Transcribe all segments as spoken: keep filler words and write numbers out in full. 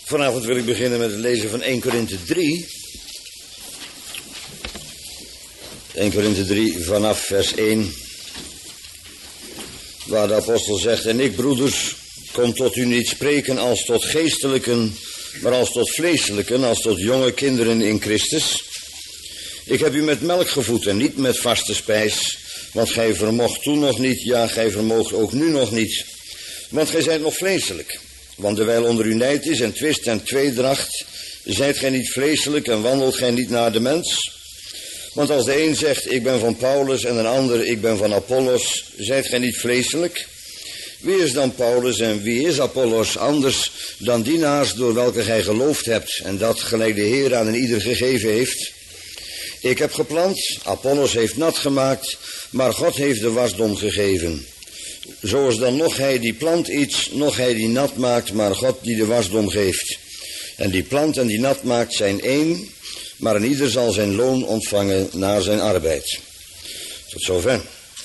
Vanavond wil ik beginnen met het lezen van Eerste Korinthe drie. Eerste Korinthe drie vanaf vers één. Waar de apostel zegt: en ik, broeders, kom tot u niet spreken als tot geestelijken, maar als tot vleeselijken, als tot jonge kinderen in Christus. Ik heb u met melk gevoed en niet met vaste spijs, want gij vermocht toen nog niet, ja, gij vermoogt ook nu nog niet. Want gij zijt nog vleeselijk. Want terwijl onder u nijd is en twist en tweedracht, zijt gij niet vleeselijk en wandelt gij niet naar de mens. Want als de een zegt, ik ben van Paulus, en een ander, ik ben van Apollos, zijt gij niet vleeselijk? Wie is dan Paulus en wie is Apollos anders dan dienaars door welke gij geloofd hebt, en dat gelijk de Heer aan een ieder gegeven heeft? Ik heb geplant, Apollos heeft nat gemaakt, maar God heeft de wasdom gegeven. Zo is dan nog hij die plant iets, nog hij die nat maakt, maar God die de wasdom geeft. En die plant en die nat maakt zijn één, maar een ieder zal zijn loon ontvangen naar zijn arbeid. Tot zover.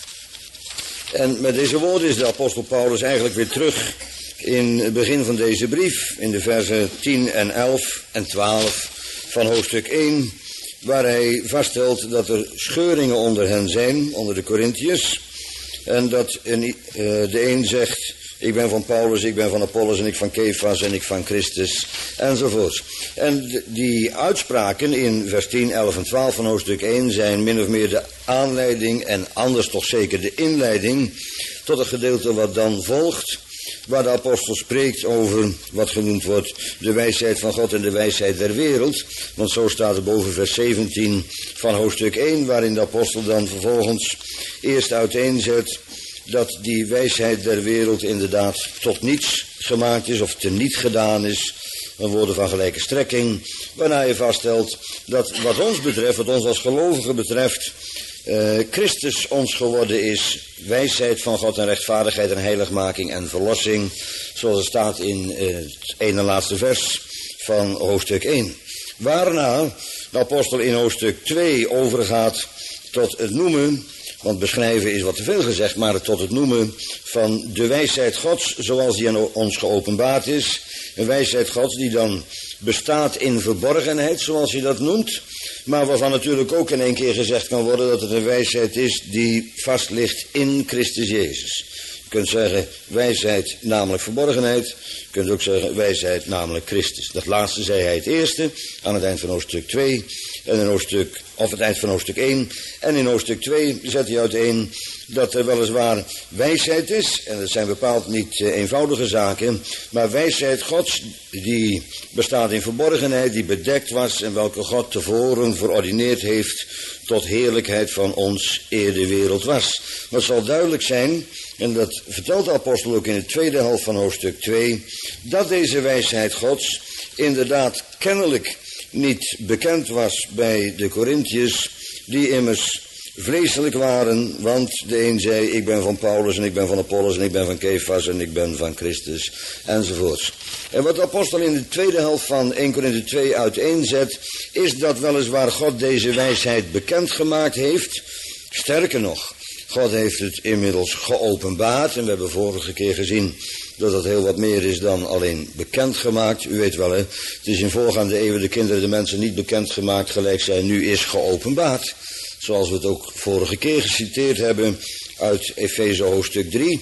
En met deze woorden is de apostel Paulus eigenlijk weer terug in het begin van deze brief, in de versen tien en elf en twaalf van hoofdstuk één, waar hij vaststelt dat er scheuringen onder hen zijn, onder de Korinthiërs. En dat een, uh, de een zegt, ik ben van Paulus, ik ben van Apollos en ik van Kefas en ik van Christus, enzovoort. En d- die uitspraken in vers tien, elf en twaalf van hoofdstuk één zijn min of meer de aanleiding en anders toch zeker de inleiding tot het gedeelte wat dan volgt, waar de apostel spreekt over wat genoemd wordt de wijsheid van God en de wijsheid der wereld. Want zo staat er boven vers zeventien van hoofdstuk één, waarin de apostel dan vervolgens eerst uiteenzet dat die wijsheid der wereld inderdaad tot niets gemaakt is of teniet gedaan is. Een woorden van gelijke strekking, waarna hij vaststelt dat wat ons betreft, wat ons als gelovigen betreft, Uh, Christus ons geworden is, wijsheid van God en rechtvaardigheid en heiligmaking en verlossing, zoals het staat in uh, het ene laatste vers van hoofdstuk één. Waarna de apostel in hoofdstuk twee overgaat tot het noemen, want beschrijven is wat te veel gezegd, maar tot het noemen van de wijsheid Gods zoals die aan ons geopenbaard is. Een wijsheid Gods die dan bestaat in verborgenheid, zoals hij dat noemt, maar waarvan natuurlijk ook in één keer gezegd kan worden dat het een wijsheid is die vast ligt in Christus Jezus. Je kunt zeggen wijsheid namelijk verborgenheid, je kunt ook zeggen wijsheid namelijk Christus. Dat laatste zei hij het eerste aan het eind van hoofdstuk twee en in hoofdstuk, of het eind van hoofdstuk één. En in hoofdstuk twee zet hij uiteen dat er weliswaar wijsheid is, en dat zijn bepaald niet uh, eenvoudige zaken, maar wijsheid Gods die bestaat in verborgenheid, die bedekt was en welke God tevoren verordineerd heeft tot heerlijkheid van ons eer de wereld was. Maar het zal duidelijk zijn, en dat vertelt de apostel ook in de tweede helft van hoofdstuk twee, dat deze wijsheid Gods inderdaad kennelijk niet bekend was bij de Korinthiërs, die immers vleeselijk waren, want de een zei, ik ben van Paulus en ik ben van Apollos en ik ben van Kefas en ik ben van Christus, enzovoorts. En wat de apostel in de tweede helft van Eerste Korinthe twee uiteenzet, is dat weliswaar God deze wijsheid bekendgemaakt heeft. Sterker nog, God heeft het inmiddels geopenbaard, en we hebben vorige keer gezien dat dat heel wat meer is dan alleen bekendgemaakt. U weet wel, hè, het is in voorgaande eeuwen de kinderen de mensen niet bekendgemaakt, gelijk zij nu is geopenbaard. Zoals we het ook vorige keer geciteerd hebben uit Efeze hoofdstuk drie.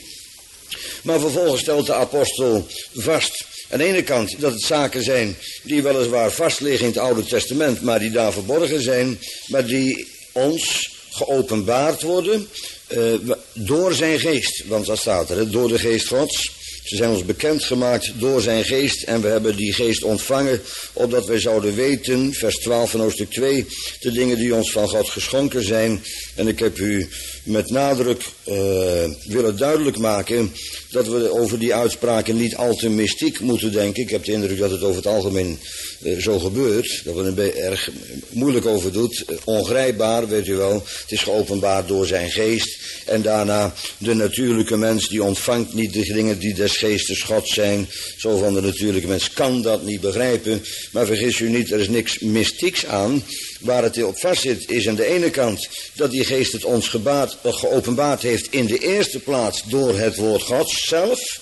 Maar vervolgens stelt de apostel vast, aan de ene kant dat het zaken zijn die weliswaar vastliggen in het Oude Testament, maar die daar verborgen zijn, maar die ons geopenbaard worden uh, door zijn geest. Want dat staat er, hè, door de geest Gods. Ze zijn ons bekendgemaakt door zijn geest en we hebben die geest ontvangen, opdat wij zouden weten, vers twaalf van hoofdstuk twee, de dingen die ons van God geschonken zijn. En ik heb u met nadruk uh, willen duidelijk maken dat we over die uitspraken niet al te mystiek moeten denken. Ik heb de indruk dat het over het algemeen uh, zo gebeurt, dat we er erg moeilijk over doet. Uh, ongrijpbaar, weet u wel, het is geopenbaard door zijn geest. En daarna de natuurlijke mens die ontvangt niet de dingen die des geestes God zijn. Zo van de natuurlijke mens kan dat niet begrijpen. Maar vergis u niet, er is niks mystieks aan. Waar het op vast zit is aan de ene kant dat die geest het ons gebaat, geopenbaard heeft in de eerste plaats door het woord Gods zelf.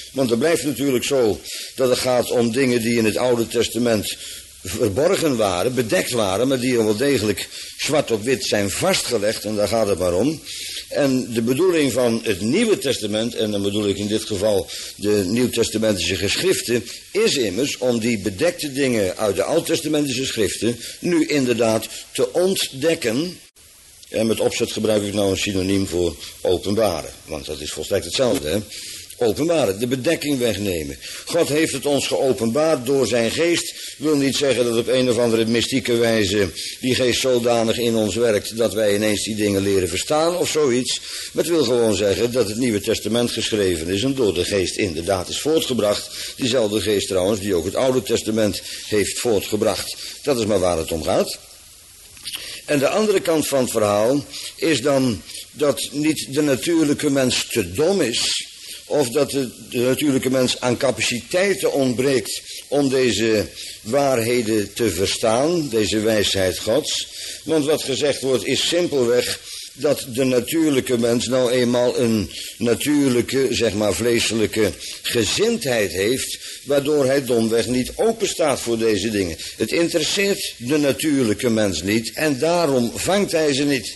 Want het blijft natuurlijk zo dat het gaat om dingen die in het Oude Testament verborgen waren, bedekt waren, maar die er wel degelijk zwart op wit zijn vastgelegd, en daar gaat het maar om. En de bedoeling van het Nieuwe Testament, en dan bedoel ik in dit geval de Nieuwtestamentische geschriften, is immers om die bedekte dingen uit de Oud-testamentische schriften nu inderdaad te ontdekken. En met opzet gebruik ik nou een synoniem voor openbaren, want dat is volstrekt hetzelfde, hè. Openbaren, de bedekking wegnemen. God heeft het ons geopenbaard door zijn geest. Wil niet zeggen dat op een of andere mystieke wijze die geest zodanig in ons werkt dat wij ineens die dingen leren verstaan of zoiets. Maar het wil gewoon zeggen dat het Nieuwe Testament geschreven is en door de geest inderdaad is voortgebracht. Diezelfde geest trouwens die ook het Oude Testament heeft voortgebracht. Dat is maar waar het om gaat. En de andere kant van het verhaal is dan dat niet de natuurlijke mens te dom is, of dat de, de natuurlijke mens aan capaciteiten ontbreekt om deze waarheden te verstaan, deze wijsheid Gods. Want wat gezegd wordt is simpelweg dat de natuurlijke mens nou eenmaal een natuurlijke, zeg maar vleeselijke gezindheid heeft, waardoor hij domweg niet open staat voor deze dingen. Het interesseert de natuurlijke mens niet en daarom vangt hij ze niet.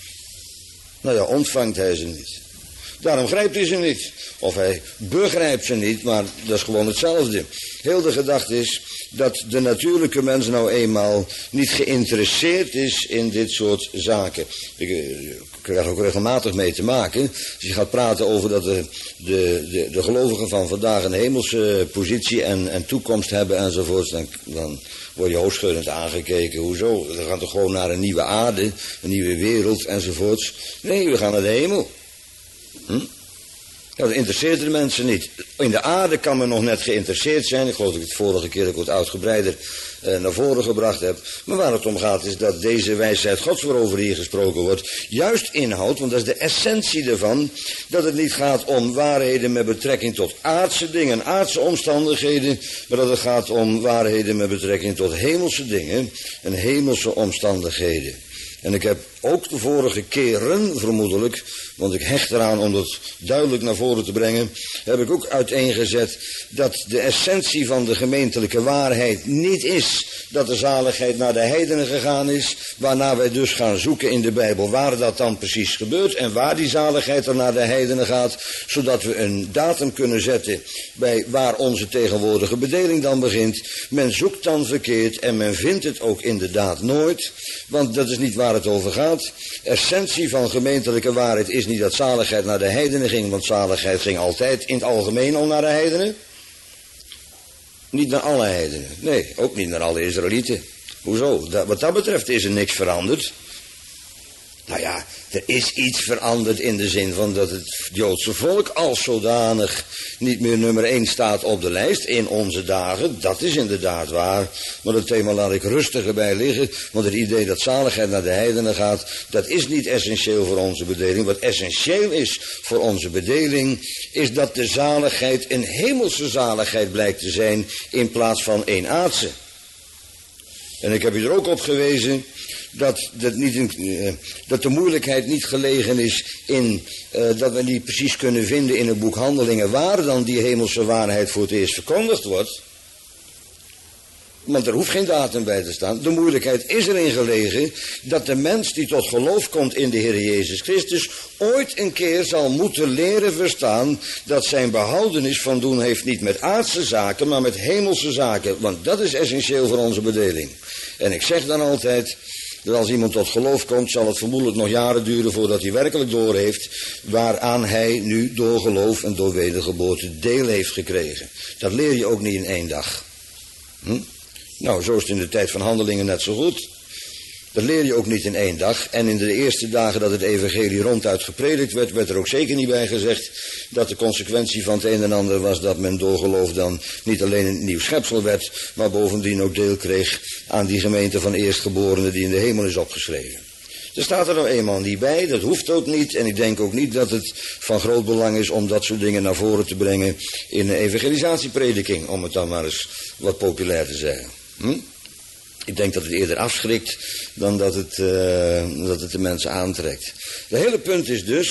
Nou ja, ontvangt hij ze niet. Daarom grijpt hij ze niet. Of hij begrijpt ze niet, maar dat is gewoon hetzelfde. Heel de gedachte is dat de natuurlijke mens nou eenmaal niet geïnteresseerd is in dit soort zaken. Ik, ik krijg ook regelmatig mee te maken. Als je gaat praten over dat de, de, de, de gelovigen van vandaag een hemelse positie en, en toekomst hebben enzovoort, dan, dan word je hoofdscheurend aangekeken. Hoezo? We gaan toch gewoon naar een nieuwe aarde, een nieuwe wereld enzovoorts. Nee, we gaan naar de hemel. Hm? Ja, dat interesseert de mensen niet. In de aarde kan men nog net geïnteresseerd zijn. Ik geloof dat ik het vorige keer ook wat uitgebreider eh, naar voren gebracht heb. Maar waar het om gaat is dat deze wijsheid Gods waarover hier gesproken wordt, juist inhoudt, want dat is de essentie ervan, dat het niet gaat om waarheden met betrekking tot aardse dingen, aardse omstandigheden, maar dat het gaat om waarheden met betrekking tot hemelse dingen en hemelse omstandigheden. En ik heb ook de vorige keren, vermoedelijk, want ik hecht eraan om dat duidelijk naar voren te brengen, heb ik ook uiteengezet dat de essentie van de gemeentelijke waarheid niet is dat de zaligheid naar de heidenen gegaan is, waarna wij dus gaan zoeken in de Bijbel waar dat dan precies gebeurt en waar die zaligheid er naar de heidenen gaat, zodat we een datum kunnen zetten bij waar onze tegenwoordige bedeling dan begint. Men zoekt dan verkeerd en men vindt het ook inderdaad nooit, want dat is niet waar het over gaat. Essentie van gemeentelijke waarheid is niet dat zaligheid naar de heidenen ging, want zaligheid ging altijd in het algemeen al naar de heidenen. Niet naar alle heidenen, nee, ook niet naar alle Israëlieten. Hoezo? Dat, wat dat betreft is er niks veranderd. Nou ja, er is iets veranderd in de zin van dat het Joodse volk als zodanig niet meer nummer één staat op de lijst in onze dagen. Dat is inderdaad waar. Maar dat thema laat ik rustig erbij liggen. Want het idee dat zaligheid naar de heidenen gaat, dat is niet essentieel voor onze bedeling. Wat essentieel is voor onze bedeling, is dat de zaligheid een hemelse zaligheid blijkt te zijn in plaats van een aardse. En ik heb u er ook op gewezen dat, dat, niet in, uh, dat de moeilijkheid niet gelegen is in uh, dat we niet precies kunnen vinden in het boek Handelingen waar dan die hemelse waarheid voor het eerst verkondigd wordt. Want er hoeft geen datum bij te staan. De moeilijkheid is erin gelegen dat de mens die tot geloof komt in de Heer Jezus Christus ooit een keer zal moeten leren verstaan dat zijn behoudenis van doen heeft niet met aardse zaken, maar met hemelse zaken. Want dat is essentieel voor onze bedeling. En ik zeg dan altijd dat als iemand tot geloof komt, zal het vermoedelijk nog jaren duren voordat hij werkelijk doorheeft waaraan hij nu door geloof en door wedergeboorte deel heeft gekregen. Dat leer je ook niet in één dag. Hm? Nou, zo is het in de tijd van Handelingen net zo goed. Dat leer je ook niet in één dag. En in de eerste dagen dat het evangelie ronduit gepredikt werd, werd er ook zeker niet bij gezegd dat de consequentie van het een en ander was dat men door geloof dan niet alleen een nieuw schepsel werd, maar bovendien ook deel kreeg aan die gemeente van eerstgeborenen die in de hemel is opgeschreven. Er staat er nou eenmaal niet bij, dat hoeft ook niet. En ik denk ook niet dat het van groot belang is om dat soort dingen naar voren te brengen in een evangelisatieprediking, om het dan maar eens wat populair te zeggen. Hm? Ik denk dat het eerder afschrikt dan dat het, uh, dat het de mensen aantrekt. Het hele punt is dus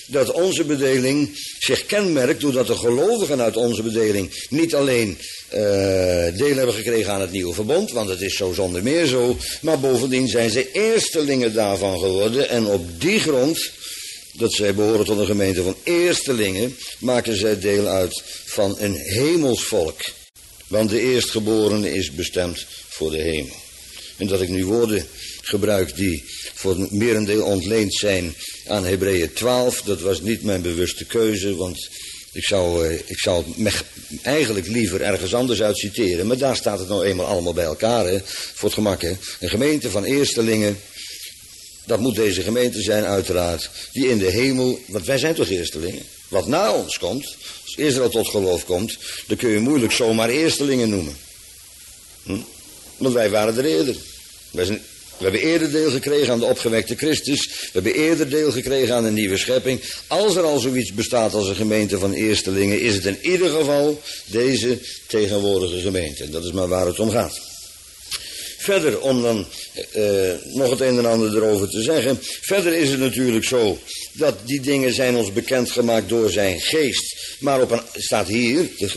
dat onze bedeling zich kenmerkt doordat de gelovigen uit onze bedeling niet alleen uh, deel hebben gekregen aan het nieuwe verbond, want het is zo zonder meer zo, maar bovendien zijn ze eerstelingen daarvan geworden en op die grond, dat zij behoren tot een gemeente van eerstelingen, maken zij deel uit van een hemelsvolk. Want de eerstgeborene is bestemd voor de hemel. En dat ik nu woorden gebruik die voor het merendeel ontleend zijn aan Hebreeën twaalf, dat was niet mijn bewuste keuze, want ik zou, ik zou het me eigenlijk liever ergens anders uit citeren. Maar daar staat het nou eenmaal allemaal bij elkaar, hè, voor het gemak. Hè. Een gemeente van eerstelingen, dat moet deze gemeente zijn uiteraard, die in de hemel, want wij zijn toch eerstelingen. Wat na ons komt, als Israël tot geloof komt, dan kun je moeilijk zomaar eerstelingen noemen. Hm? Want wij waren er eerder. Wij zijn, we hebben eerder deel gekregen aan de opgewekte Christus. We hebben eerder deel gekregen aan een nieuwe schepping. Als er al zoiets bestaat als een gemeente van eerstelingen, is het in ieder geval deze tegenwoordige gemeente. En dat is maar waar het om gaat. Verder, om dan uh, nog het een en ander erover te zeggen. Verder is het natuurlijk zo dat die dingen zijn ons bekendgemaakt door zijn geest. Maar op een, staat hier, de,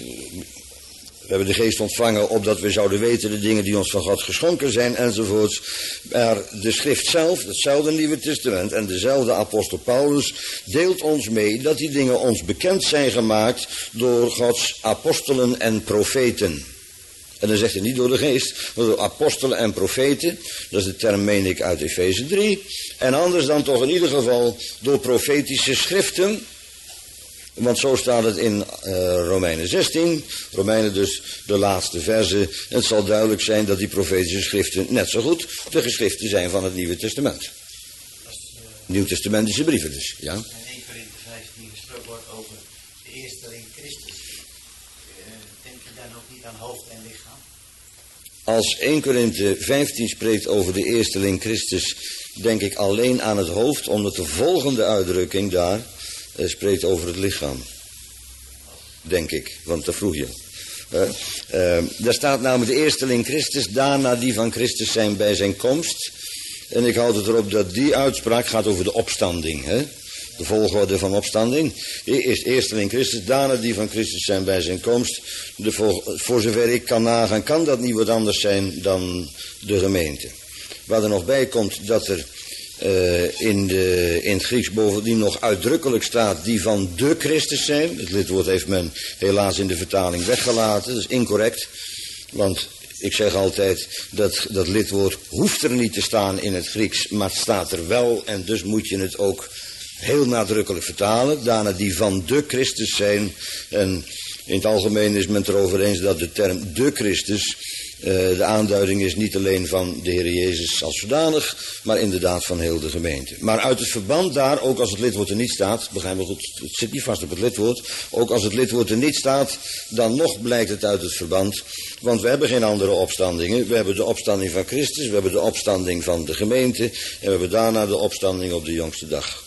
we hebben de geest ontvangen opdat we zouden weten de dingen die ons van God geschonken zijn enzovoorts. Maar de schrift zelf, hetzelfde Nieuwe Testament en dezelfde apostel Paulus deelt ons mee dat die dingen ons bekend zijn gemaakt door Gods apostelen en profeten. En dan zegt hij niet door de geest, maar door apostelen en profeten. Dat is de term, meen ik, uit Efeze drie. En anders dan toch in ieder geval door profetische schriften. Want zo staat het in uh, Romeinen zestien. Romeinen dus de laatste verse. Het zal duidelijk zijn dat die profetische schriften net zo goed de geschriften zijn van het Nieuwe Testament. Dat is, uh, Nieuwtestamentische brieven dus, ja. In één Korinthe vijftien gesproken wordt over de eersteling Christus. Uh, denk je dan ook niet aan hoofd en lichaam? Als één Korinthe vijftien spreekt over de eersteling Christus, denk ik alleen aan het hoofd, omdat de volgende uitdrukking daar uh, spreekt over het lichaam. Denk ik, want dat vroeg je. Uh, uh, daar staat namelijk de eersteling Christus, daarna die van Christus zijn bij zijn komst. En ik houd het erop dat die uitspraak gaat over de opstanding, hè? De volgorde van opstanding. Eerst eersteling Christus, daarna die van Christus zijn bij zijn komst. De vol, voor zover ik kan nagaan, kan dat niet wat anders zijn dan de gemeente. Waar er nog bij komt dat er uh, in, de, in het Grieks bovendien nog uitdrukkelijk staat die van de Christus zijn. Het lidwoord heeft men helaas in de vertaling weggelaten. Dat is incorrect, want ik zeg altijd dat dat lidwoord hoeft er niet te staan in het Grieks, maar het staat er wel en dus moet je het ook heel nadrukkelijk vertalen. Daarna die van de Christus zijn. En in het algemeen is men het erover eens dat de term de Christus uh, de aanduiding is niet alleen van de Heer Jezus als zodanig, maar inderdaad van heel de gemeente. Maar uit het verband daar, ook als het lidwoord er niet staat, begrijp me goed, het zit niet vast op het lidwoord, ook als het lidwoord er niet staat, dan nog blijkt het uit het verband. Want we hebben geen andere opstandingen. We hebben de opstanding van Christus, we hebben de opstanding van de gemeente en we hebben daarna de opstanding op de jongste dag.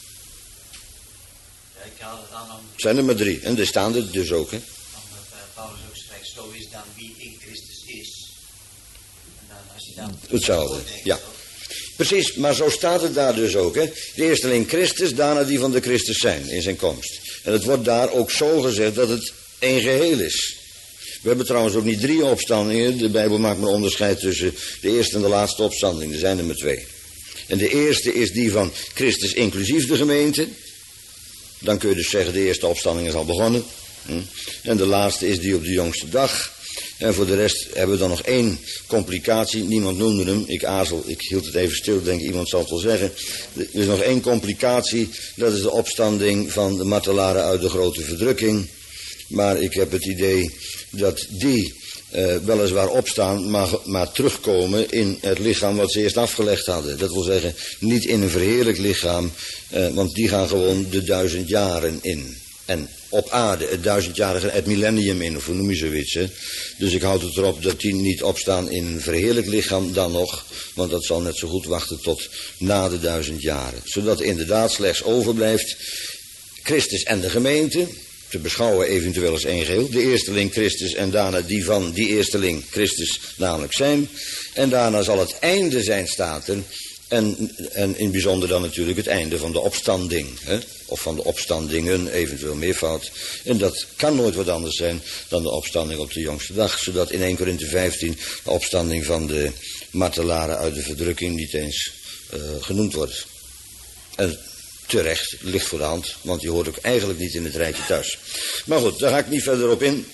Het zijn er maar drie. En er staan er dus ook, hè. Omdat uh, Paulus ook schrijft, zo is dan wie in Christus is. En dan als je dan... Hetzelfde, ja. Precies, maar zo staat het daar dus ook, hè. De eersteling Christus, daarna die van de Christus zijn, in zijn komst. En het wordt daar ook zo gezegd dat het één geheel is. We hebben trouwens ook niet drie opstandingen. De Bijbel maakt maar onderscheid tussen de eerste en de laatste opstanding. Er zijn er maar twee. En de eerste is die van Christus inclusief de gemeente. Dan kun je dus zeggen, de eerste opstanding is al begonnen. En de laatste is die op de jongste dag. En voor de rest hebben we dan nog één complicatie. Niemand noemde hem. Ik aarzel, ik hield het even stil. Denk iemand zal het wel zeggen. Er is nog één complicatie. Dat is de opstanding van de martelaren uit de grote verdrukking. Maar ik heb het idee dat die uh, weliswaar opstaan, maar, maar terugkomen in het lichaam wat ze eerst afgelegd hadden. Dat wil zeggen, niet in een verheerlijk lichaam, uh, want die gaan gewoon de duizend jaren in. En op aarde, het duizendjarige, het millennium in, of hoe noem je zoiets, hè. Dus ik houd het erop dat die niet opstaan in een verheerlijk lichaam dan nog, want dat zal net zo goed wachten tot na de duizend jaren. Zodat inderdaad slechts overblijft Christus en de gemeente, te beschouwen eventueel als één geheel. De eersteling Christus en daarna die van die eersteling Christus namelijk zijn. En daarna zal het einde zijn, staat er. En, en in het bijzonder dan natuurlijk het einde van de opstanding. Hè? of van de opstandingen, eventueel meervoud. En dat kan nooit wat anders zijn dan de opstanding op de jongste dag. Zodat in Eerste Korinthe vijftien de opstanding van de martelaren uit de verdrukking niet eens uh, genoemd wordt. En terecht, ligt voor de hand, want die hoort ook eigenlijk niet in het rijtje thuis. Maar goed, daar ga ik niet verder op in.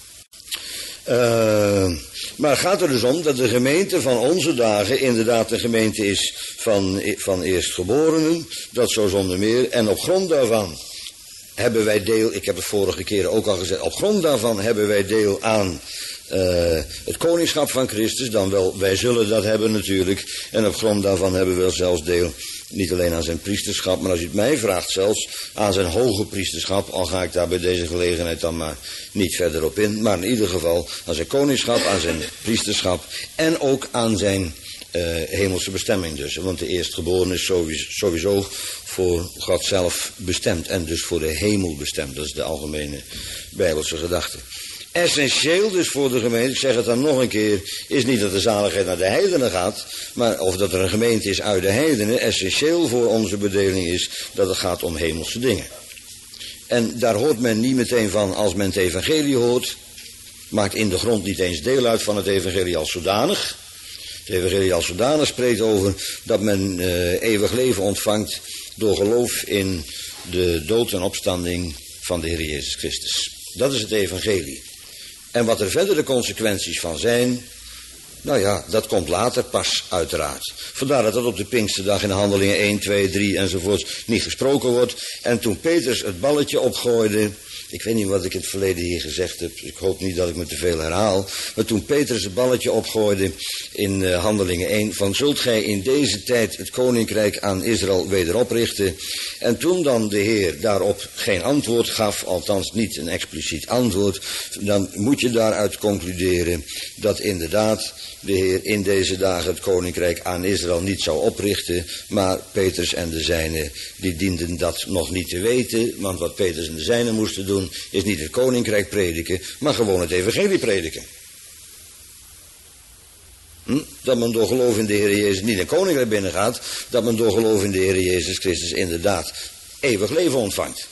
Uh, maar het gaat er dus om dat de gemeente van onze dagen inderdaad de gemeente is van, van eerstgeborenen. Dat zo zonder meer. En op grond daarvan hebben wij deel, ik heb het vorige keren ook al gezegd, op grond daarvan hebben wij deel aan uh, het koningschap van Christus. Dan wel, wij zullen dat hebben natuurlijk. En op grond daarvan hebben we zelfs deel, niet alleen aan zijn priesterschap, maar als u het mij vraagt zelfs aan zijn hoge priesterschap. Al ga ik daar bij deze gelegenheid dan maar niet verder op in. Maar in ieder geval aan zijn koningschap, aan zijn priesterschap en ook aan zijn uh, hemelse bestemming dus. Want de eerstgeborene is sowieso, sowieso voor God zelf bestemd en dus voor de hemel bestemd. Dat is de algemene Bijbelse gedachte. Essentieel dus voor de gemeente, ik zeg het dan nog een keer, is niet dat de zaligheid naar de heidenen gaat, maar of dat er een gemeente is uit de heidenen. Essentieel voor onze bedeling is dat het gaat om hemelse dingen. En daar hoort men niet meteen van als men het evangelie hoort. Maakt in de grond niet eens deel uit van het evangelie als zodanig. Het evangelie als zodanig spreekt over dat men uh, eeuwig leven ontvangt door geloof in de dood en opstanding van de Heer Jezus Christus. Dat is het evangelie. En wat er verder de consequenties van zijn, nou ja, dat komt later pas uiteraard. Vandaar dat dat op de Pinksterdag in de Handelingen één, twee, drie enzovoort niet gesproken wordt. En toen Petrus het balletje opgooide, ik weet niet wat ik in het verleden hier gezegd heb, ik hoop niet dat ik me te veel herhaal. Maar toen Petrus het balletje opgooide in uh, Handelingen één, van zult gij in deze tijd het koninkrijk aan Israël wederoprichten. En toen dan de Heer daarop geen antwoord gaf, althans niet een expliciet antwoord, dan moet je daaruit concluderen dat inderdaad de Heer in deze dagen het koninkrijk aan Israël niet zou oprichten, maar Petrus en de zijnen, die dienden dat nog niet te weten, want wat Petrus en de zijnen moesten doen, is niet het koninkrijk prediken, maar gewoon het evangelie prediken. Hm? Dat men door geloof in de Heer Jezus niet een koninkrijk binnengaat, dat men door geloof in de Heer Jezus Christus inderdaad eeuwig leven ontvangt.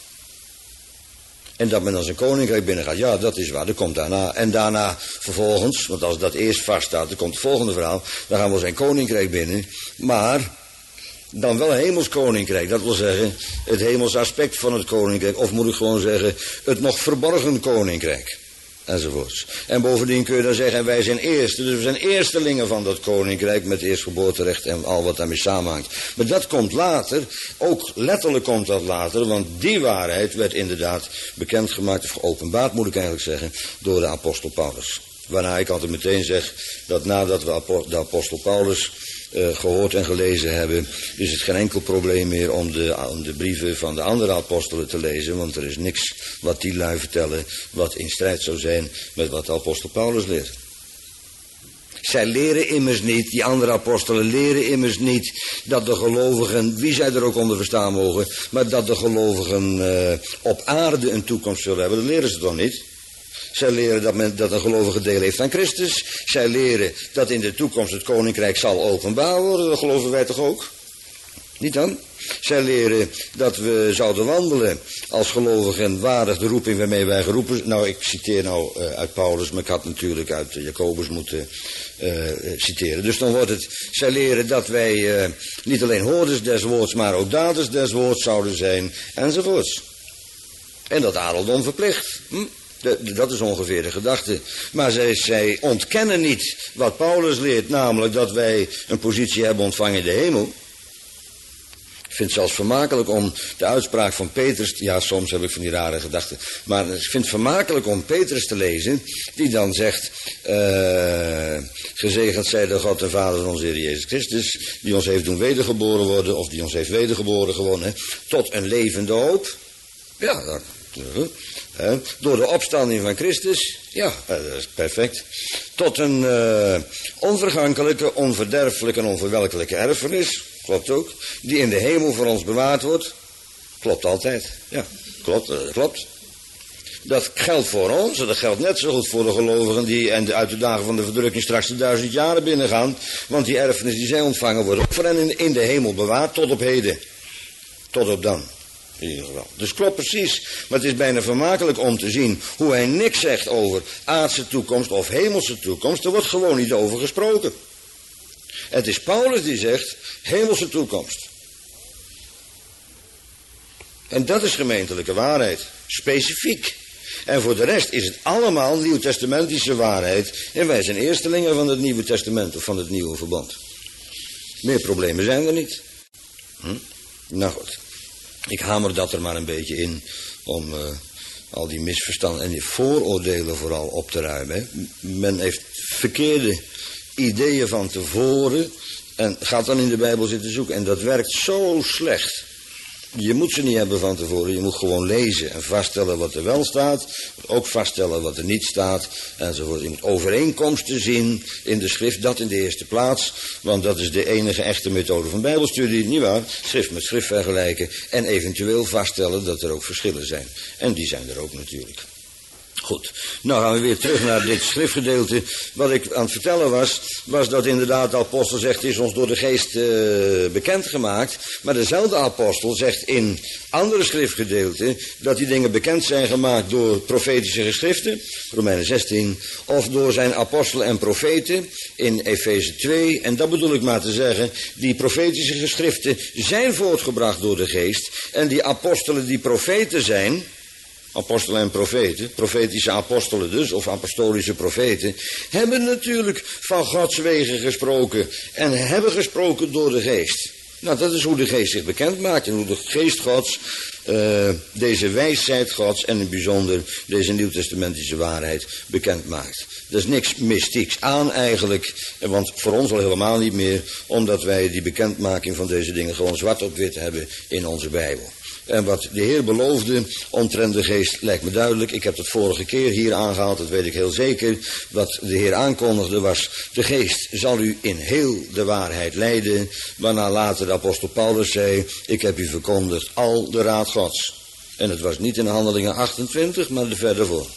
En dat men als een koninkrijk binnengaat, ja, dat is waar, dat komt daarna. En daarna vervolgens, want als dat eerst vaststaat, dan komt het volgende verhaal, dan gaan we zijn koninkrijk binnen, maar dan wel een hemels koninkrijk. Dat wil zeggen, het hemels aspect van het koninkrijk, of moet ik gewoon zeggen, het nog verborgen koninkrijk. Enzovoorts. En bovendien kun je dan zeggen, wij zijn eerste, dus we zijn eerstelingen van dat koninkrijk met eerstgeboorterecht en al wat daarmee samenhangt. Maar dat komt later, ook letterlijk komt dat later, want die waarheid werd inderdaad bekendgemaakt, of geopenbaard moet ik eigenlijk zeggen, door de apostel Paulus. Waarna ik altijd meteen zeg, dat nadat we de apostel Paulus Uh, gehoord en gelezen hebben, is het geen enkel probleem meer om de, om de brieven van de andere apostelen te lezen, want er is niks wat die lui vertellen wat in strijd zou zijn met wat de apostel Paulus leert. Zij leren immers niet, die andere apostelen leren immers niet dat de gelovigen, wie zij er ook onder verstaan mogen, maar dat de gelovigen uh, op aarde een toekomst zullen hebben. Dat leren ze toch niet? Zij leren dat, men, dat een gelovige deel heeft aan Christus. Zij leren dat in de toekomst het koninkrijk zal openbaar worden. Dat geloven wij toch ook? Niet dan? Zij leren dat we zouden wandelen als gelovigen waardig de roeping waarmee wij geroepen. Nou, ik citeer nou uh, uit Paulus, maar ik had natuurlijk uit uh, Jacobus moeten uh, citeren. Dus dan wordt het, zij leren dat wij uh, niet alleen hoorders des woords, maar ook daders des woords zouden zijn, enzovoorts. En dat adeldom verplicht. Hm? De, de, dat is ongeveer de gedachte. Maar zij, zij ontkennen niet wat Paulus leert, namelijk dat wij een positie hebben ontvangen in de hemel. Ik vind het zelfs vermakelijk om de uitspraak van Petrus, ja, soms heb ik van die rare gedachten, maar ik vind het vermakelijk om Petrus te lezen, die dan zegt, uh, gezegend zij de God en Vader van onze Heer Jezus Christus, die ons heeft doen wedergeboren worden, of die ons heeft wedergeboren gewoon, hè, tot een levende hoop. Ja, dat, uh, uh, door de opstanding van Christus, ja, uh, dat is perfect, tot een uh, onvergankelijke, onverderfelijke en onverwelkelijke erfenis. Klopt ook. Die in de hemel voor ons bewaard wordt. Klopt altijd. Ja, klopt. Dat klopt. Dat geldt voor ons. En dat geldt net zo goed voor de gelovigen die en de, uit de dagen van de verdrukking straks de duizend jaren binnengaan. Want die erfenis die zij ontvangen wordt ook voor hen in, in de hemel bewaard tot op heden. Tot op dan. In ieder geval. Dus klopt precies. Maar het is bijna vermakelijk om te zien hoe hij niks zegt over aardse toekomst of hemelse toekomst. Er wordt gewoon niet over gesproken. Het is Paulus die zegt hemelse toekomst. En dat is gemeentelijke waarheid. Specifiek. En voor de rest is het allemaal nieuwtestamentische waarheid. En wij zijn eerstelingen van het Nieuwe Testament of van het Nieuwe Verbond. Meer problemen zijn er niet. Hm? Nou goed. Ik hamer dat er maar een beetje in om uh, al die misverstanden en die vooroordelen vooral op te ruimen. Hè. Men heeft verkeerde ideeën van tevoren en gaat dan in de Bijbel zitten zoeken. En dat werkt zo slecht. Je moet ze niet hebben van tevoren. Je moet gewoon lezen en vaststellen wat er wel staat. Ook vaststellen wat er niet staat. Enzovoort. Je moet overeenkomsten zien in de schrift. Dat in de eerste plaats. Want dat is de enige echte methode van bijbelstudie. Niet waar? Schrift met schrift vergelijken. En eventueel vaststellen dat er ook verschillen zijn. En die zijn er ook natuurlijk. Goed, nou gaan we weer terug naar dit schriftgedeelte. Wat ik aan het vertellen was, was dat inderdaad de apostel zegt, is ons door de geest uh, bekendgemaakt. Maar dezelfde apostel zegt in andere schriftgedeelten dat die dingen bekend zijn gemaakt door profetische geschriften, Romeinen zestien, of door zijn apostelen en profeten in Efeze twee. En dat bedoel ik maar te zeggen, die profetische geschriften zijn voortgebracht door de geest. En die apostelen die profeten zijn, apostelen en profeten, profetische apostelen dus, of apostolische profeten, hebben natuurlijk van Gods wegen gesproken en hebben gesproken door de geest. Nou, dat is hoe de geest zich bekend maakt en hoe de geest Gods, uh, deze wijsheid Gods en in het bijzonder deze nieuwtestamentische waarheid bekend maakt. Er is niks mystieks aan eigenlijk, want voor ons al helemaal niet meer, omdat wij die bekendmaking van deze dingen gewoon zwart op wit hebben in onze Bijbel. En wat de Heer beloofde omtrent de geest lijkt me duidelijk. Ik heb het vorige keer hier aangehaald, dat weet ik heel zeker. Wat de Heer aankondigde was, de geest zal u in heel de waarheid leiden. Waarna later de apostel Paulus zei, ik heb u verkondigd al de raad Gods. En het was niet in Handelingen achtentwintig, maar er verder voor.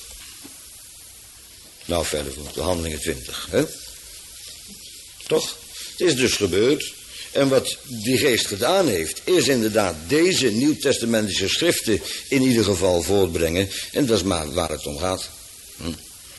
Nou, verder voor, de Handelingen twintig. Hè? Toch? Het is dus gebeurd. En wat die geest gedaan heeft, is inderdaad deze nieuwtestamentische schriften in ieder geval voortbrengen. En dat is maar waar het om gaat. Hm.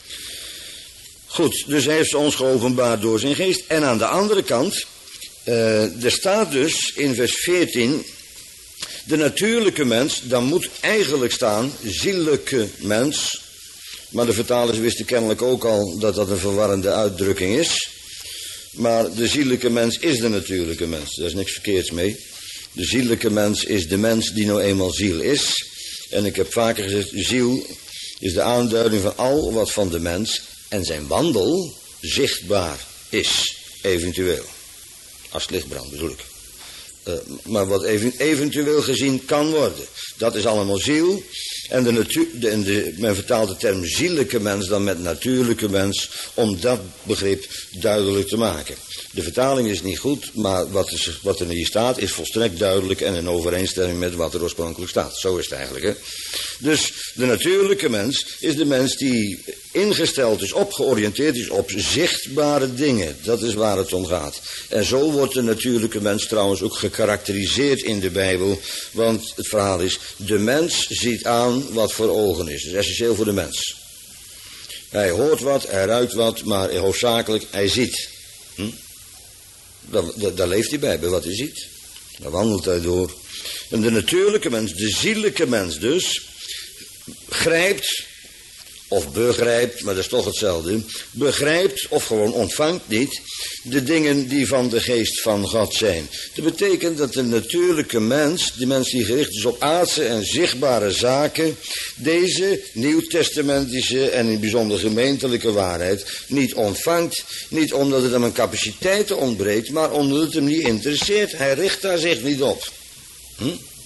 Goed, dus hij heeft ons geopenbaard door zijn geest. En aan de andere kant, uh, er staat dus in vers veertien, de natuurlijke mens, dan moet eigenlijk staan, ziellijke mens. Maar de vertalers wisten kennelijk ook al dat dat een verwarrende uitdrukking is. Maar de ziellijke mens is de natuurlijke mens. Daar is niks verkeerds mee. De ziellijke mens is de mens die nou eenmaal ziel is. En ik heb vaker gezegd, ziel is de aanduiding van al wat van de mens en zijn wandel zichtbaar is, eventueel. Als het licht brandt bedoel ik. Uh, maar wat even, eventueel gezien kan worden. Dat is allemaal ziel. En de natuur, de, de, men vertaalt de term ziellijke mens dan met natuurlijke mens, om dat begrip duidelijk te maken. De vertaling is niet goed, maar wat, is, wat er hier staat is volstrekt duidelijk en in overeenstemming met wat er oorspronkelijk staat. Zo is het eigenlijk, hè. Dus de natuurlijke mens is de mens die ingesteld is, opgeoriënteerd is op zichtbare dingen. Dat is waar het om gaat. En zo wordt de natuurlijke mens trouwens ook gekarakteriseerd in de Bijbel. Want het verhaal is, de mens ziet aan wat voor ogen is. Dat is essentieel voor de mens. Hij hoort wat, hij ruikt wat, maar hoofdzakelijk, hij ziet. Hm? Daar, daar, daar leeft hij bij, bij wat hij ziet. Daar wandelt hij door. En de natuurlijke mens, de ziellijke mens dus, grijpt, of begrijpt, maar dat is toch hetzelfde, begrijpt of gewoon ontvangt niet de dingen die van de geest van God zijn. Dat betekent dat de natuurlijke mens, die mens die gericht is op aardse en zichtbare zaken, deze nieuwtestamentische en in het bijzonder gemeentelijke waarheid niet ontvangt. Niet omdat het hem een capaciteit ontbreekt, maar omdat het hem niet interesseert. Hij richt daar zich niet op. Hm?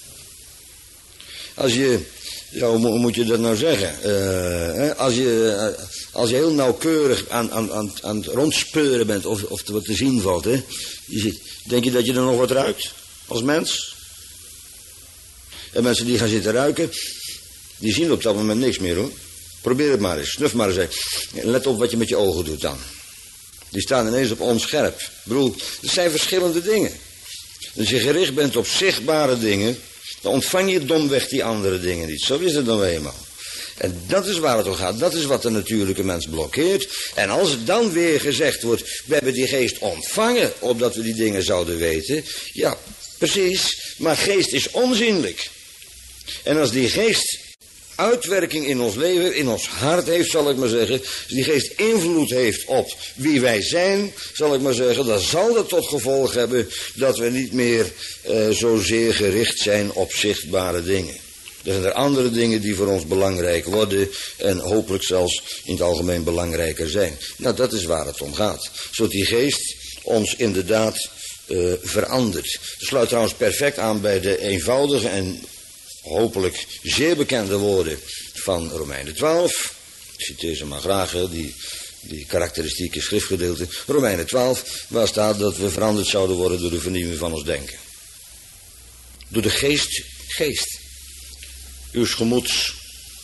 Als je... Ja, hoe moet je dat nou zeggen? Uh, als, je, uh, als je heel nauwkeurig aan, aan, aan, aan het rondspeuren bent of, of er wat te zien valt, hè? Je ziet, denk je dat je er nog wat ruikt als mens? En mensen die gaan zitten ruiken, die zien op dat moment niks meer, hoor. Probeer het maar eens, snuf maar eens. Let op wat je met je ogen doet dan. Die staan ineens op onscherp. Ik bedoel, het zijn verschillende dingen. Als je gericht bent op zichtbare dingen, Dan ontvang je domweg die andere dingen niet. Zo is het dan eenmaal. En dat is waar het om gaat. Dat is wat de natuurlijke mens blokkeert. En als het dan weer gezegd wordt, we hebben die geest ontvangen, opdat we die dingen zouden weten. Ja, precies. Maar geest is onzienlijk. En als die geest uitwerking in ons leven, in ons hart heeft, zal ik maar zeggen, als die geest invloed heeft op wie wij zijn, zal ik maar zeggen, dan zal dat tot gevolg hebben dat we niet meer uh, zozeer gericht zijn op zichtbare dingen. Er zijn er andere dingen die voor ons belangrijk worden en hopelijk zelfs in het algemeen belangrijker zijn. Nou, dat is waar het om gaat. Zodat die geest ons inderdaad uh, verandert. Het sluit trouwens perfect aan bij de eenvoudige en hopelijk zeer bekende woorden van Romeinen twaalf. Ik citeer ze maar graag, hè, die, die karakteristieke schriftgedeelte. Romeinen twaalf, waar staat dat we veranderd zouden worden door de vernieuwing van ons denken. Door de geest, geest. Uw gemoeds.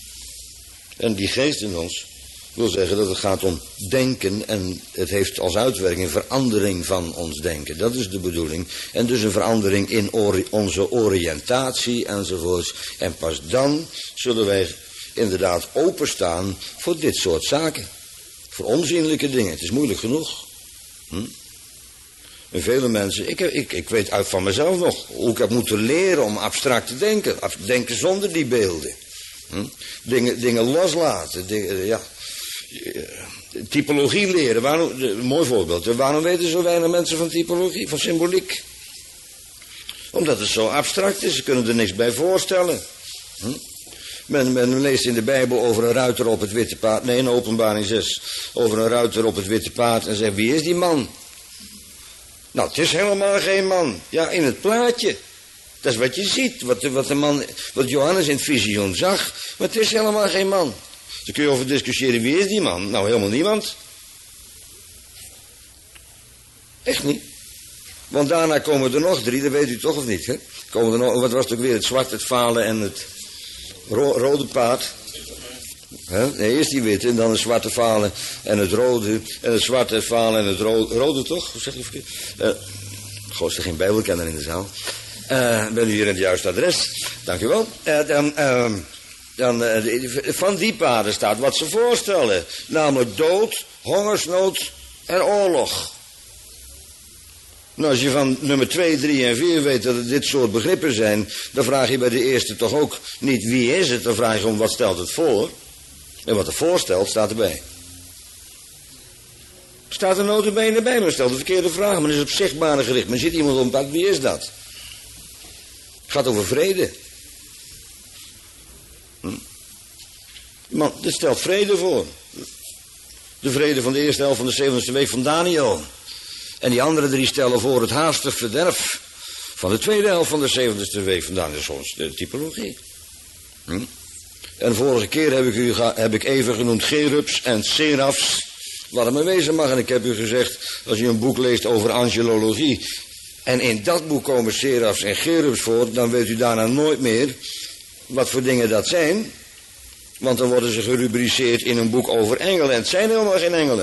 En die geest in ons wil zeggen dat het gaat om denken en het heeft als uitwerking verandering van ons denken. Dat is de bedoeling. En dus een verandering in ori- onze oriëntatie enzovoorts. En pas dan zullen wij inderdaad openstaan voor dit soort zaken. Voor onzienlijke dingen. Het is moeilijk genoeg. Hm? En vele mensen, ik, ik, ik weet uit van mezelf nog hoe ik heb moeten leren om abstract te denken. Denken zonder die beelden. Hm? Dingen, dingen loslaten. Dingen, ja. Typologie leren. Waarom, een mooi voorbeeld. Waarom weten zo weinig mensen van typologie, van symboliek? Omdat het zo abstract is. Ze kunnen er niks bij voorstellen. Hm? Men, men leest in de Bijbel over een ruiter op het witte paard. Nee, in Openbaring zes. Over een ruiter op het witte paard. En zegt, wie is die man? Nou, het is helemaal geen man. Ja, in het plaatje. Dat is wat je ziet. Wat de, wat de man, wat Johannes in het visioen zag. Maar het is helemaal geen man. Daar kun je over discussiëren, wie is die man? Nou, helemaal niemand. Echt niet. Want daarna komen er nog drie, dat weet u toch of niet, hè? Komen er nog, wat was het ook weer, het zwarte, het vale en het ro- rode paard. Hè? Nee, eerst die witte en dan het zwarte vale en het rode. En het zwarte, het vale en het rode. Rode toch? Hoe zeg je verkeerd? Uh, Goh, is er geen bijbelkenner in de zaal. Uh, ben u hier in het juiste adres. Dank u wel. Uh, dan... Uh, Dan, uh, van die paden staat wat ze voorstellen. Namelijk dood, hongersnood en oorlog. Nou, als je van nummer twee, drie en vier weet dat het dit soort begrippen zijn, dan vraag je bij de eerste toch ook niet wie is het, dan vraag je om wat stelt het voor. En wat er voorstelt staat erbij. Staat er nota bene bij, men stelt de verkeerde vraag, men is op zichtbare gericht. Men ziet iemand op een pad, wie is dat? Het gaat over vrede. Hm? Man, dit stelt vrede voor. De vrede van de eerste helft van de zeventigste week van Daniel. En die andere drie stellen voor het haastig verderf van de tweede helft van de zeventigste week van Daniel. Dat is de typologie. Hm? En vorige keer heb ik, u ga, heb ik even genoemd cherubs en serafs. Wat er maar wezen mag. En ik heb u gezegd, als u een boek leest over angelologie, en in dat boek komen serafs en cherubs voor, dan weet u daarna nooit meer wat voor dingen dat zijn. Want dan worden ze gerubriceerd in een boek over engelen. En het zijn helemaal geen engelen.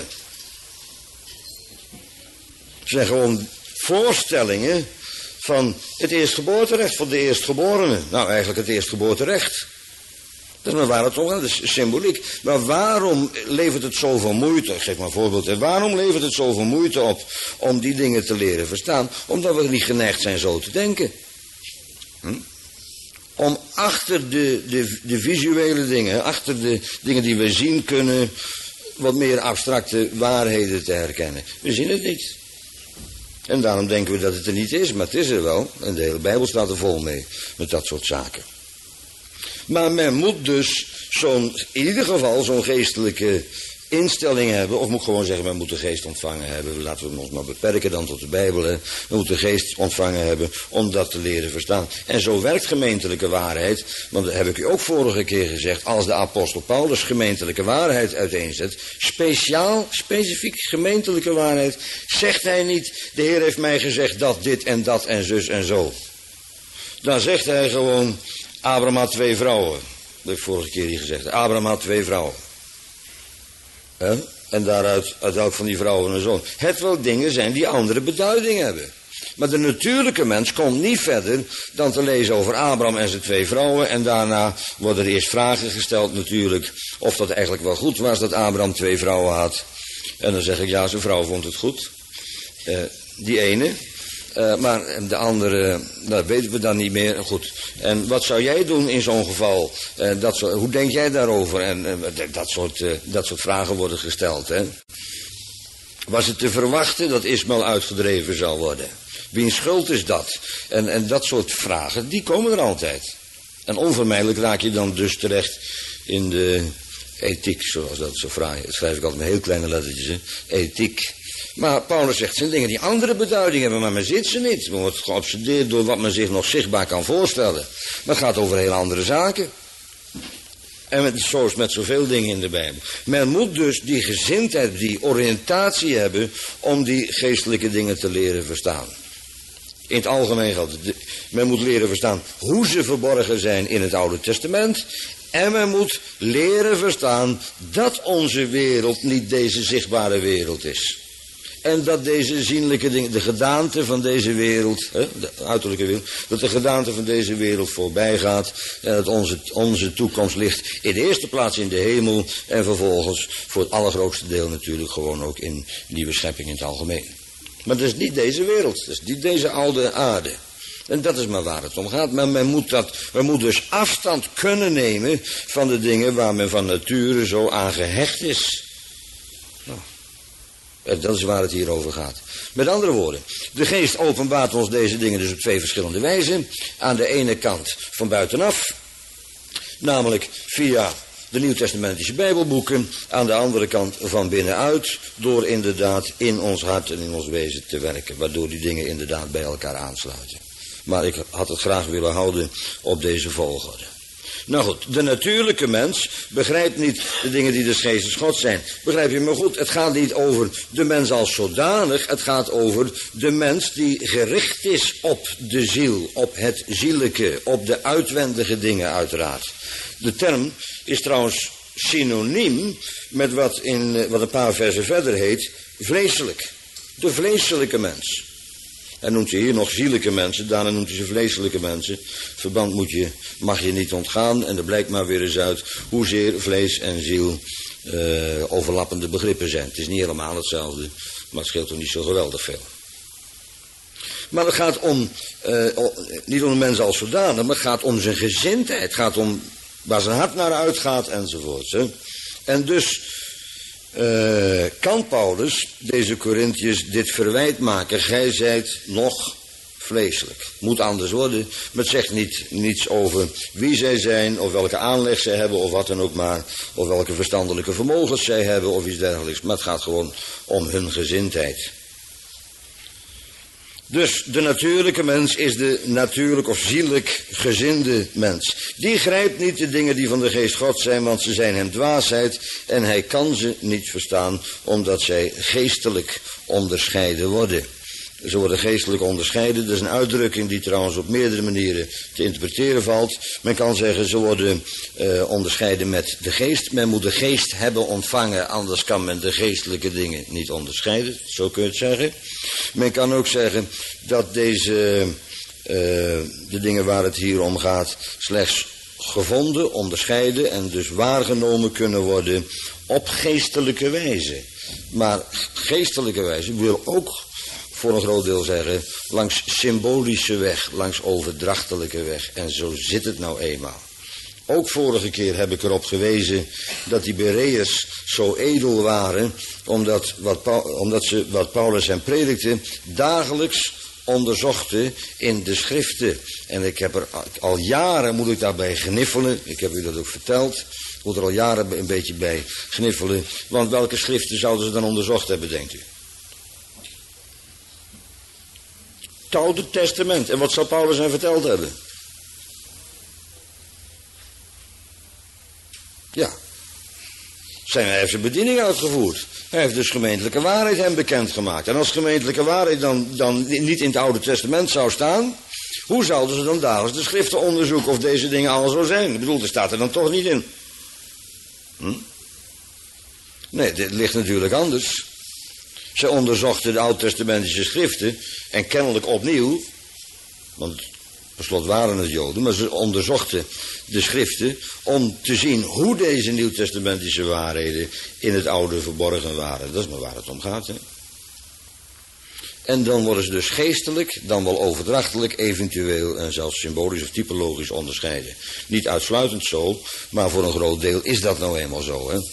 Het zijn gewoon voorstellingen van het eerstgeboorterecht, van de eerstgeborenen. Nou, eigenlijk het eerstgeboorterecht. Dat is maar waar het om gaat, dat is symboliek. Maar waarom levert het zoveel moeite? Ik geef maar een voorbeeld. En waarom levert het zoveel moeite op om die dingen te leren verstaan? Omdat we niet geneigd zijn zo te denken. Hm? Om achter de, de, de visuele dingen, achter de dingen die we zien kunnen, wat meer abstracte waarheden te herkennen. We zien het niet. En daarom denken we dat het er niet is, maar het is er wel. En de hele Bijbel staat er vol mee, met dat soort zaken. Maar men moet dus zo'n, in ieder geval zo'n geestelijke instelling hebben, of moet ik gewoon zeggen, men moet de geest ontvangen hebben. Laten we ons maar beperken dan tot de Bijbel. Hè. We moeten de geest ontvangen hebben om dat te leren verstaan. En zo werkt gemeentelijke waarheid, want dat heb ik u ook vorige keer gezegd, als de apostel Paulus gemeentelijke waarheid uiteenzet, speciaal, specifiek gemeentelijke waarheid, zegt hij niet, de Heer heeft mij gezegd dat, dit en dat en zus en zo. Dan zegt hij gewoon, Abraham had twee vrouwen. Dat heb ik vorige keer hier gezegd. Abraham had twee vrouwen. He? En daaruit uit elk van die vrouwen een zoon. Het wel dingen zijn die andere beduiding hebben. Maar de natuurlijke mens komt niet verder dan te lezen over Abraham en zijn twee vrouwen. En daarna worden er eerst vragen gesteld natuurlijk of dat eigenlijk wel goed was dat Abraham twee vrouwen had. En dan zeg ik, ja, zijn vrouw vond het goed. Uh, die ene. Uh, maar de andere, dat weten we dan niet meer. Goed. En wat zou jij doen in zo'n geval? Uh, dat zo, hoe denk jij daarover? En uh, dat, soort, uh, dat soort vragen worden gesteld. Hè? Was het te verwachten dat Ismaël uitgedreven zou worden? Wiens schuld is dat? En, en dat soort vragen, die komen er altijd. En onvermijdelijk raak je dan dus terecht in de ethiek, zoals dat zo fraai. Dat schrijf ik altijd met heel kleine lettertjes. Hè? Ethiek. Maar Paulus zegt, het zijn dingen die andere beduiding hebben, maar men ziet ze niet. Men wordt geobsedeerd door wat men zich nog zichtbaar kan voorstellen. Maar het gaat over heel andere zaken. En met, zoals met zoveel dingen in de Bijbel. Men moet dus die gezindheid, die oriëntatie hebben om die geestelijke dingen te leren verstaan. In het algemeen geldt het. Men moet leren verstaan hoe ze verborgen zijn in het Oude Testament. En men moet leren verstaan dat onze wereld niet deze zichtbare wereld is. En dat deze zienlijke dingen, de gedaante van deze wereld, hè, de uiterlijke wereld, dat de gedaante van deze wereld voorbij gaat. En dat onze, onze toekomst ligt in de eerste plaats in de hemel. En vervolgens voor het allergrootste deel natuurlijk gewoon ook in nieuwe schepping in het algemeen. Maar dat is niet deze wereld, dat is niet deze oude aarde. En dat is maar waar het om gaat. Maar men moet, dat, men moet dus afstand kunnen nemen van de dingen waar men van nature zo aan gehecht is. Nou. En dat is waar het hier over gaat. Met andere woorden, de geest openbaart ons deze dingen dus op twee verschillende wijzen. Aan de ene kant van buitenaf, namelijk via de Nieuwtestamentische Bijbelboeken. Aan de andere kant van binnenuit, door inderdaad in ons hart en in ons wezen te werken. Waardoor die dingen inderdaad bij elkaar aansluiten. Maar ik had het graag willen houden op deze volgorde. Nou goed, de natuurlijke mens begrijpt niet de dingen die des geestes God zijn. Begrijp je me goed? Het gaat niet over de mens als zodanig. Het gaat over de mens die gericht is op de ziel, op het ziellijke, op de uitwendige dingen uiteraard. De term is trouwens synoniem met wat, in, wat een paar versen verder heet, vleeselijk. De vleeselijke mens. Hij noemt ze hier nog zielijke mensen, daarna noemt hij ze vleeselijke mensen. Verband moet je, mag je niet ontgaan en er blijkt maar weer eens uit hoezeer vlees en ziel uh, overlappende begrippen zijn. Het is niet helemaal hetzelfde, maar het scheelt toch niet zo geweldig veel. Maar het gaat om, uh, niet om de mens als zodanig, maar het gaat om zijn gezindheid. Het gaat om waar zijn hart naar uitgaat enzovoort. Hè. En dus Uh, kan Paulus deze Corinthiërs dit verwijt maken? Gij zijt nog vleeselijk. Moet anders worden. Maar het zegt niet, niets over wie zij zijn, of welke aanleg zij hebben, of wat dan ook maar. Of welke verstandelijke vermogens zij hebben, of iets dergelijks. Maar het gaat gewoon om hun gezindheid. Dus de natuurlijke mens is de natuurlijk of ziellijk gezinde mens. Die grijpt niet de dingen die van de geest God zijn, want ze zijn hem dwaasheid en hij kan ze niet verstaan, omdat zij geestelijk onderscheiden worden. Ze worden geestelijk onderscheiden. Dat is een uitdrukking die trouwens op meerdere manieren te interpreteren valt. Men kan zeggen, ze worden uh, onderscheiden met de geest. Men moet de geest hebben ontvangen, anders kan men de geestelijke dingen niet onderscheiden. Zo kun je het zeggen. Men kan ook zeggen dat deze, uh, de dingen waar het hier om gaat, slechts gevonden, onderscheiden en dus waargenomen kunnen worden op geestelijke wijze. Maar geestelijke wijze wil ook voor een groot deel zeggen, langs symbolische weg, langs overdrachtelijke weg. En zo zit het nou eenmaal. Ook vorige keer heb ik erop gewezen dat die Bereërs zo edel waren, omdat, wat, omdat ze wat Paulus hen predikte dagelijks onderzochten in de schriften. En ik heb er al jaren, moet ik daarbij gniffelen, ik heb u dat ook verteld, ik moet er al jaren een beetje bij gniffelen, want welke schriften zouden ze dan onderzocht hebben, denkt u? Het Oude Testament. En wat zou Paulus hen verteld hebben? Ja. Zijn, hij heeft zijn bediening uitgevoerd. Hij heeft dus gemeentelijke waarheid hem bekendgemaakt. En als gemeentelijke waarheid dan, dan niet in het Oude Testament zou staan, hoe zouden ze dan dagelijks de schriften onderzoeken of deze dingen al zo zijn? Ik bedoel, er staat er dan toch niet in. Hm? Nee, dit ligt natuurlijk anders. Ze onderzochten de oud-testamentische schriften en kennelijk opnieuw, want per slot waren het Joden, maar ze onderzochten de schriften om te zien hoe deze nieuwtestamentische waarheden in het oude verborgen waren. Dat is maar waar het om gaat, hè. En dan worden ze dus geestelijk, dan wel overdrachtelijk, eventueel en zelfs symbolisch of typologisch onderscheiden. Niet uitsluitend zo, maar voor een groot deel is dat nou eenmaal zo, hè.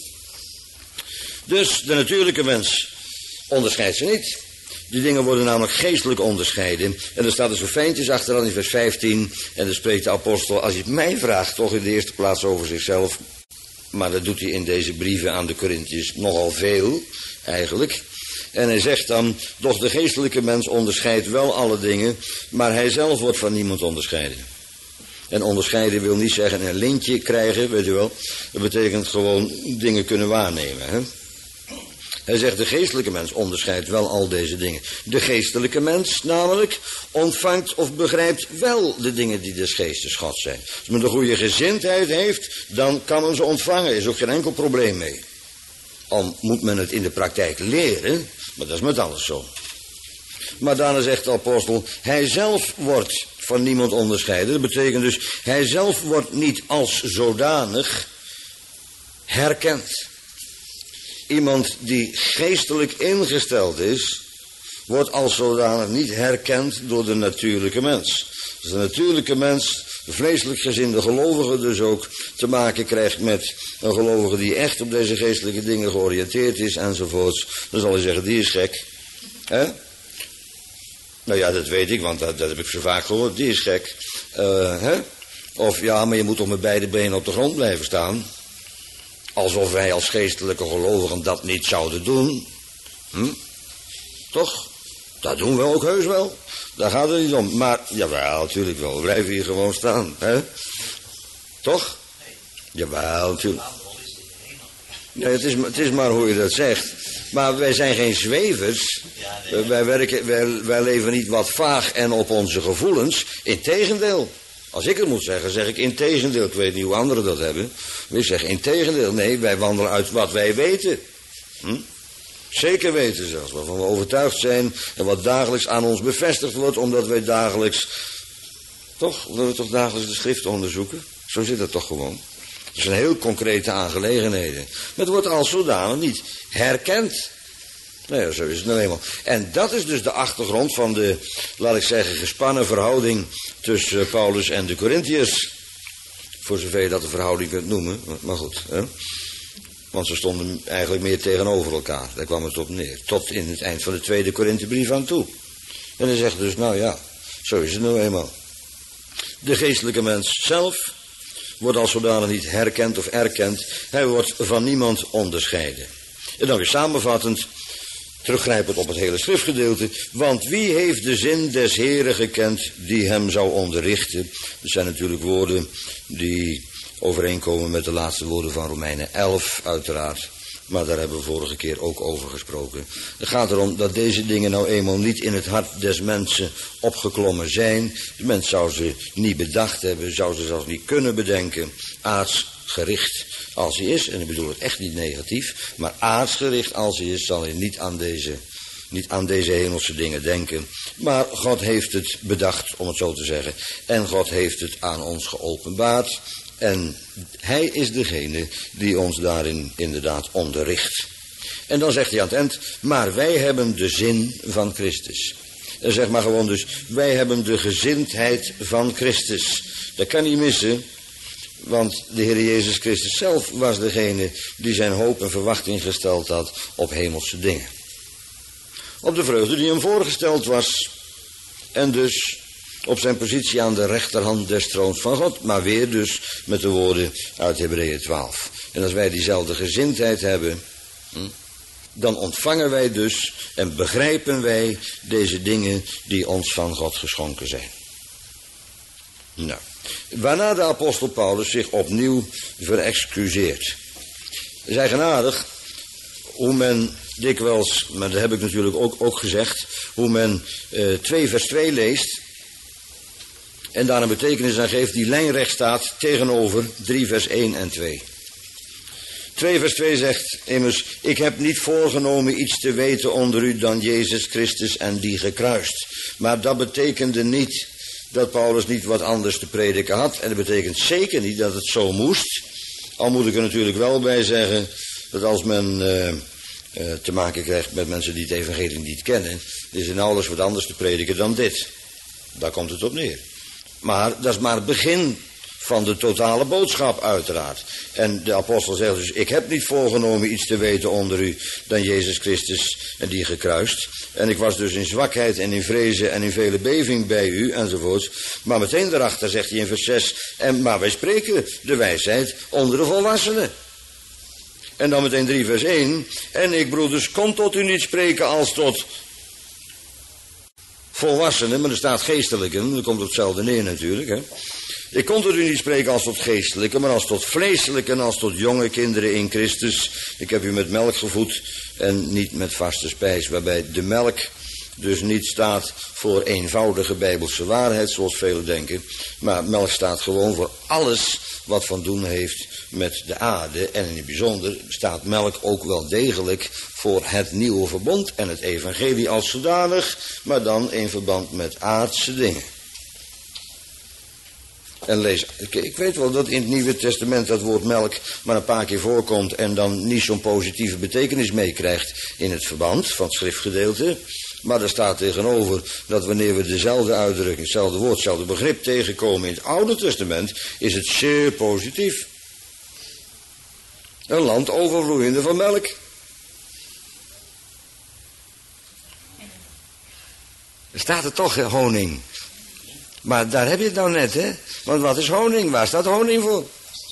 Dus de natuurlijke mens onderscheidt ze niet. Die dingen worden namelijk geestelijk onderscheiden. En er staat er zo fijntjes achteraan in vers vijftien. En dan spreekt de apostel, als je het mij vraagt, toch in de eerste plaats over zichzelf. Maar dat doet hij in deze brieven aan de Korinthiërs nogal veel, eigenlijk. En hij zegt dan, doch de geestelijke mens onderscheidt wel alle dingen, maar hij zelf wordt van niemand onderscheiden. En onderscheiden wil niet zeggen een lintje krijgen, weet u wel. Dat betekent gewoon dingen kunnen waarnemen, hè. Hij zegt, de geestelijke mens onderscheidt wel al deze dingen. De geestelijke mens namelijk ontvangt of begrijpt wel de dingen die des geestes God zijn. Als men een goede gezindheid heeft, dan kan men ze ontvangen. Er is ook geen enkel probleem mee. Al moet men het in de praktijk leren, maar dat is met alles zo. Maar daarna zegt de apostel, hij zelf wordt van niemand onderscheiden. Dat betekent dus, hij zelf wordt niet als zodanig herkend. Iemand die geestelijk ingesteld is, wordt als zodanig niet herkend door de natuurlijke mens. Dus de natuurlijke mens, de vleeselijk gezinde gelovige dus ook, te maken krijgt met een gelovige die echt op deze geestelijke dingen georiënteerd is enzovoorts. Dan zal hij zeggen, die is gek. Hè? Nou ja, dat weet ik, want dat, dat heb ik zo vaak gehoord, die is gek. Uh, hè? Of ja, maar je moet toch met beide benen op de grond blijven staan. Alsof wij als geestelijke gelovigen dat niet zouden doen. Hm? Toch? Dat doen we ook heus wel. Daar gaat het niet om. Maar, jawel, natuurlijk wel. We blijven hier gewoon staan. Hè? Toch? Jawel, natuurlijk. Nee, het is, het is maar hoe je dat zegt. Maar wij zijn geen zwevers. Wij, werken, wij, wij leven niet wat vaag en op onze gevoelens. Integendeel. Als ik het moet zeggen, zeg ik integendeel. Ik weet niet hoe anderen dat hebben. Maar ik zeg integendeel. Nee, wij wandelen uit wat wij weten. Hm? Zeker weten zelfs. Waarvan we overtuigd zijn. En wat dagelijks aan ons bevestigd wordt. Omdat wij dagelijks. Toch? Omdat we toch dagelijks de schriften onderzoeken. Zo zit het toch gewoon. Dat zijn heel concrete aangelegenheden. Maar het wordt als zodanig niet herkend. Nou ja, zo is het nou eenmaal. En dat is dus de achtergrond van de, laat ik zeggen, gespannen verhouding tussen Paulus en de Korinthiërs. Voor zover je dat een verhouding kunt noemen. Maar goed, hè? Want ze stonden eigenlijk meer tegenover elkaar. Daar kwam het op neer. Tot in het eind van de tweede Korinthebrief aan toe. En hij zegt dus, nou ja, zo is het nou eenmaal. De geestelijke mens zelf wordt als zodanig niet herkend of erkend. Hij wordt van niemand onderscheiden. En dan weer samenvattend, teruggrijpend op het hele schriftgedeelte. Want wie heeft de zin des Heren gekend die hem zou onderrichten? Dat zijn natuurlijk woorden die overeenkomen met de laatste woorden van Romeinen elf, uiteraard. Maar daar hebben we vorige keer ook over gesproken. Het gaat erom dat deze dingen nou eenmaal niet in het hart des mensen opgeklommen zijn. De mens zou ze niet bedacht hebben, zou ze zelfs niet kunnen bedenken. Aardsgericht als hij is, en ik bedoel het echt niet negatief, maar aardsgericht als hij is, zal hij niet aan deze, niet aan deze hemelse dingen denken. Maar God heeft het bedacht, om het zo te zeggen. En God heeft het aan ons geopenbaard. En hij is degene die ons daarin inderdaad onderricht. En dan zegt hij aan het eind, maar wij hebben de zin van Christus. En zeg maar gewoon dus, wij hebben de gezindheid van Christus. Dat kan niet missen, want de Heer Jezus Christus zelf was degene die zijn hoop en verwachting gesteld had op hemelse dingen. Op de vreugde die hem voorgesteld was. En dus op zijn positie aan de rechterhand des troons van God. Maar weer dus met de woorden uit Hebreeën twaalf. En als wij diezelfde gezindheid hebben, hm, dan ontvangen wij dus en begrijpen wij deze dingen die ons van God geschonken zijn. Nou, waarna de apostel Paulus zich opnieuw verexcuseert. Het is eigenaardig hoe men dikwijls, maar dat heb ik natuurlijk ook, ook gezegd, hoe men uh, twee vers twee leest en daar een betekenis aan geeft die lijnrecht staat tegenover drie vers één en twee. twee vers twee zegt immers, ik heb niet voorgenomen iets te weten onder u dan Jezus Christus en die gekruist. Maar dat betekende niet dat Paulus niet wat anders te prediken had. En dat betekent zeker niet dat het zo moest. Al moet ik er natuurlijk wel bij zeggen dat als men uh, uh, te maken krijgt met mensen die het evangelie niet kennen, is er nauwelijks wat anders te prediken dan dit. Daar komt het op neer. Maar dat is maar het begin van de totale boodschap uiteraard. En de apostel zegt dus, ik heb niet voorgenomen iets te weten onder u dan Jezus Christus en die gekruist. En ik was dus in zwakheid en in vrezen en in vele beving bij u enzovoort. Maar meteen daarachter zegt hij in vers zes, en, maar wij spreken de wijsheid onder de volwassenen. En dan meteen drie vers één, en ik broeders kon tot u niet spreken als tot volwassenen, maar er staat geestelijken, dat komt op hetzelfde neer natuurlijk, hè. Ik kon tot u niet spreken als tot geestelijke, maar als tot vleeselijke en als tot jonge kinderen in Christus. Ik heb u met melk gevoed en niet met vaste spijs, waarbij de melk dus niet staat voor eenvoudige bijbelse waarheid, zoals velen denken. Maar melk staat gewoon voor alles wat van doen heeft met de aarde. En in het bijzonder staat melk ook wel degelijk voor het nieuwe verbond en het evangelie als zodanig, maar dan in verband met aardse dingen. En lees, ik weet wel dat in het Nieuwe Testament dat woord melk maar een paar keer voorkomt en dan niet zo'n positieve betekenis meekrijgt in het verband van het schriftgedeelte. Maar er staat tegenover dat wanneer we dezelfde uitdrukking, hetzelfde woord, hetzelfde begrip tegenkomen in het Oude Testament, is het zeer positief. Een land overvloeiende van melk. Er staat er toch honing. Maar daar heb je het nou net, hè? Want wat is honing? Waar staat honing voor?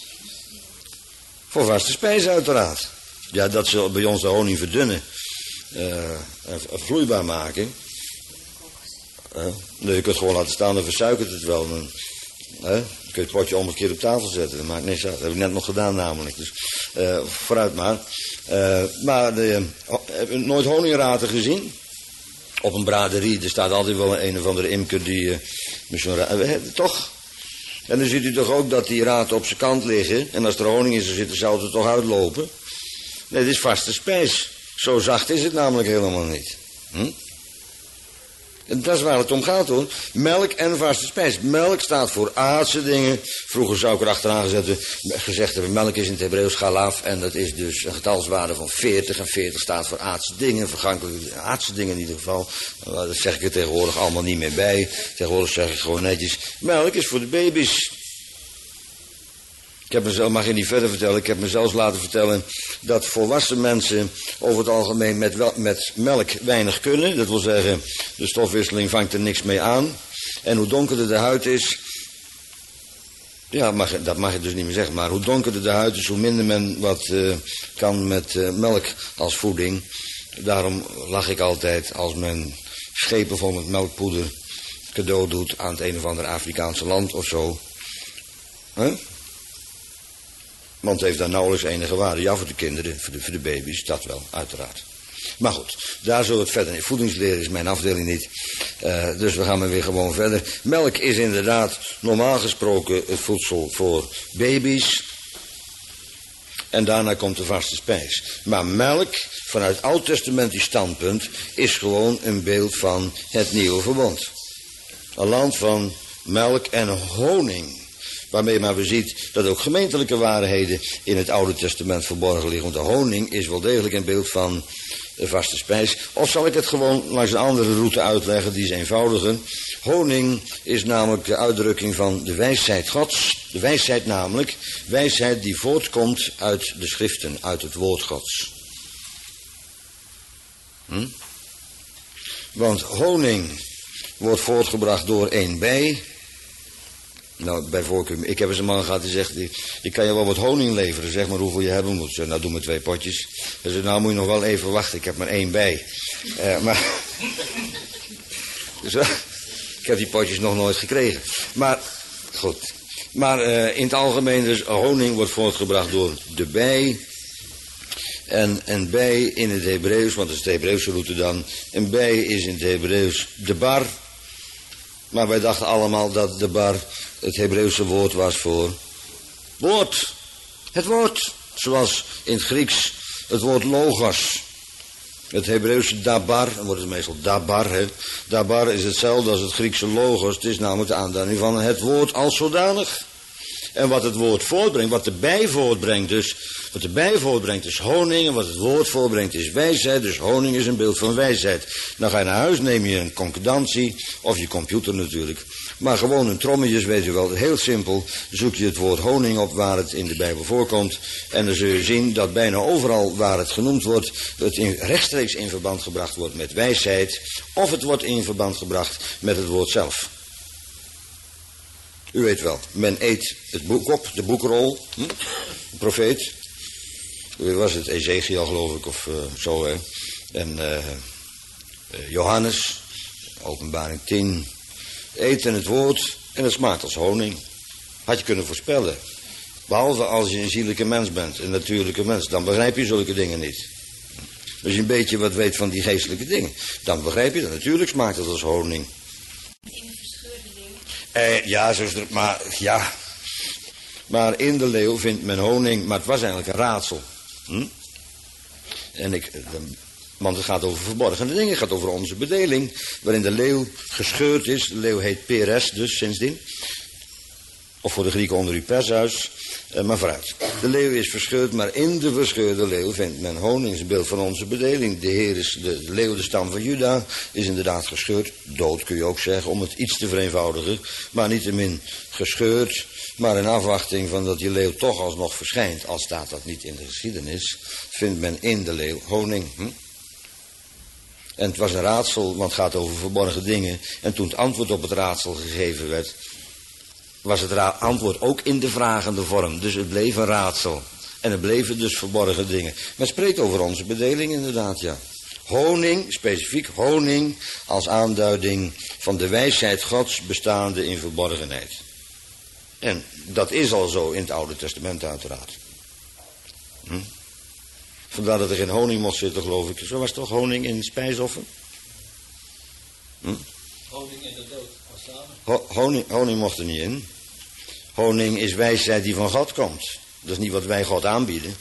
Voor vaste spijs uiteraard. Ja, dat zal bij ons de honing verdunnen. Uh, en vloeibaar maken. Uh, nee, je kunt het gewoon laten staan, dan versuikert het wel. Dan, uh, dan kun je het potje om een keer op tafel zetten. Dat maakt niks uit. Dat heb ik net nog gedaan namelijk. Dus uh, vooruit maar. Uh, maar de, uh, heb je nooit honingraten gezien? Op een braderie, er staat altijd wel een, een of andere imker die... Uh, met zo'n ra- uh, toch? En dan ziet u toch ook dat die raten op zijn kant liggen. En als er honing in ze zitten, zou het er toch uitlopen? Nee, dit is vaste spijs. Zo zacht is het namelijk helemaal niet. Hm? En dat is waar het om gaat, hoor. Melk en vaste spijs. Melk staat voor aardse dingen. Vroeger zou ik er achteraan gezet, gezegd hebben, melk is in het Hebreeuws galaf. En dat is dus een getalswaarde van veertig. En veertig staat voor aardse dingen, vergankelijke aardse dingen in ieder geval. Dat zeg ik er tegenwoordig allemaal niet meer bij. Tegenwoordig zeg ik gewoon netjes, melk is voor de baby's. Ik heb mezelf, mag je niet verder vertellen, ik heb mezelf laten vertellen dat volwassen mensen over het algemeen met, wel, met melk weinig kunnen. Dat wil zeggen, de stofwisseling vangt er niks mee aan. En hoe donkerder de huid is, ja, mag, dat mag je dus niet meer zeggen, maar hoe donkerder de huid is, hoe minder men wat uh, kan met uh, melk als voeding. Daarom lach ik altijd als men schepen vol met melkpoeder cadeau doet aan het een of ander Afrikaanse land of zo. Huh? Want het heeft daar nauwelijks enige waarde. Ja, voor de kinderen, voor de, voor de baby's, dat wel, uiteraard. Maar goed, daar zullen we het verder in. Voedingsleer is mijn afdeling niet. Uh, dus we gaan maar weer gewoon verder. Melk is inderdaad normaal gesproken het voedsel voor baby's. En daarna komt de vaste spijs. Maar melk, vanuit oud-testamentisch standpunt, is gewoon een beeld van het nieuwe verbond. Een land van melk en honing. Waarmee maar we ziet dat ook gemeentelijke waarheden in het Oude Testament verborgen liggen. Want de honing is wel degelijk een beeld van de vaste spijs. Of zal ik het gewoon langs een andere route uitleggen, die is eenvoudiger. Honing is namelijk de uitdrukking van de wijsheid Gods. De wijsheid namelijk, wijsheid die voortkomt uit de schriften, uit het woord Gods. Hm? Want honing wordt voortgebracht door één bij. Nou, bij voorkeur, ik heb eens een man gehad die zegt, ik kan je wel wat honing leveren, zeg maar hoeveel je hebben moet. Zeg, nou, doe maar twee potjes. Hij zegt, nou moet je nog wel even wachten, ik heb maar één bij. Uh, maar, dus, uh, ik heb die potjes nog nooit gekregen. Maar, goed. Maar uh, in het algemeen dus, honing wordt voortgebracht door de bij. En een bij in het Hebreeuws, want dat is de Hebreeuwse route dan. Een bij is in het Hebreeuws de bar. Maar wij dachten allemaal dat de bar het Hebreeuwse woord was voor woord. Het woord. Zoals in het Grieks het woord logos. Het Hebreeuwse dabar, dan wordt het meestal dabar. Hè. Dabar is hetzelfde als het Griekse logos. Het is namelijk de aanduiding van het woord als zodanig. En wat het woord voortbrengt, wat erbij voortbrengt dus, wat erbij voortbrengt is honing, en wat het woord voortbrengt is wijsheid, dus honing is een beeld van wijsheid. Dan ga je naar huis, neem je een concordantie, of je computer natuurlijk, maar gewoon een trommetjes, weet je wel, heel simpel, zoek je het woord honing op waar het in de Bijbel voorkomt, en dan zul je zien dat bijna overal waar het genoemd wordt, het in, rechtstreeks in verband gebracht wordt met wijsheid, of het wordt in verband gebracht met het woord zelf. U weet wel, men eet het boek op, de boekrol, hm? De profeet. Was het Ezekiel geloof ik, of uh, zo, hè. En uh, uh, Johannes, openbaring tien, eten het woord en het smaakt als honing. Had je kunnen voorspellen. Behalve als je een zielijke mens bent, een natuurlijke mens, dan begrijp je zulke dingen niet. Als je een beetje wat weet van die geestelijke dingen, dan begrijp je dat. Natuurlijk smaakt het als honing. Eh, ja, zo is het, maar ja. Maar in de leeuw vindt men honing, maar het was eigenlijk een raadsel. Hm? En ik, want het gaat over verborgene dingen, het gaat over onze bedeling, waarin de leeuw gescheurd is. De leeuw heet Peres dus sindsdien. Of voor de Grieken onder uw pershuis. Uh, maar vooruit. De leeuw is verscheurd, maar in de verscheurde leeuw vindt men honing. Is een beeld van onze bedeling. De Heer is de, de leeuw, de stam van Juda, is inderdaad gescheurd. Dood kun je ook zeggen, om het iets te vereenvoudigen. Maar niettemin gescheurd. Maar in afwachting van dat die leeuw toch alsnog verschijnt, al staat dat niet in de geschiedenis, vindt men in de leeuw honing. Hm? En het was een raadsel, want het gaat over verborgen dingen. En toen het antwoord op het raadsel gegeven werd, was het antwoord ook in de vragende vorm. Dus het bleef een raadsel. En het bleven dus verborgen dingen. Maar het spreekt over onze bedeling inderdaad, ja. Honing, specifiek honing, als aanduiding van de wijsheid Gods bestaande in verborgenheid. En dat is al zo in het Oude Testament uiteraard. Hm? Vandaar dat er geen honing mocht zitten, geloof ik. Zo was toch honing in het spijsoffer? Hm? Honing in de dood, als samen. Ho honing, honing mocht er niet in. Honing is wijsheid die van God komt. Dat is niet wat wij God aanbieden.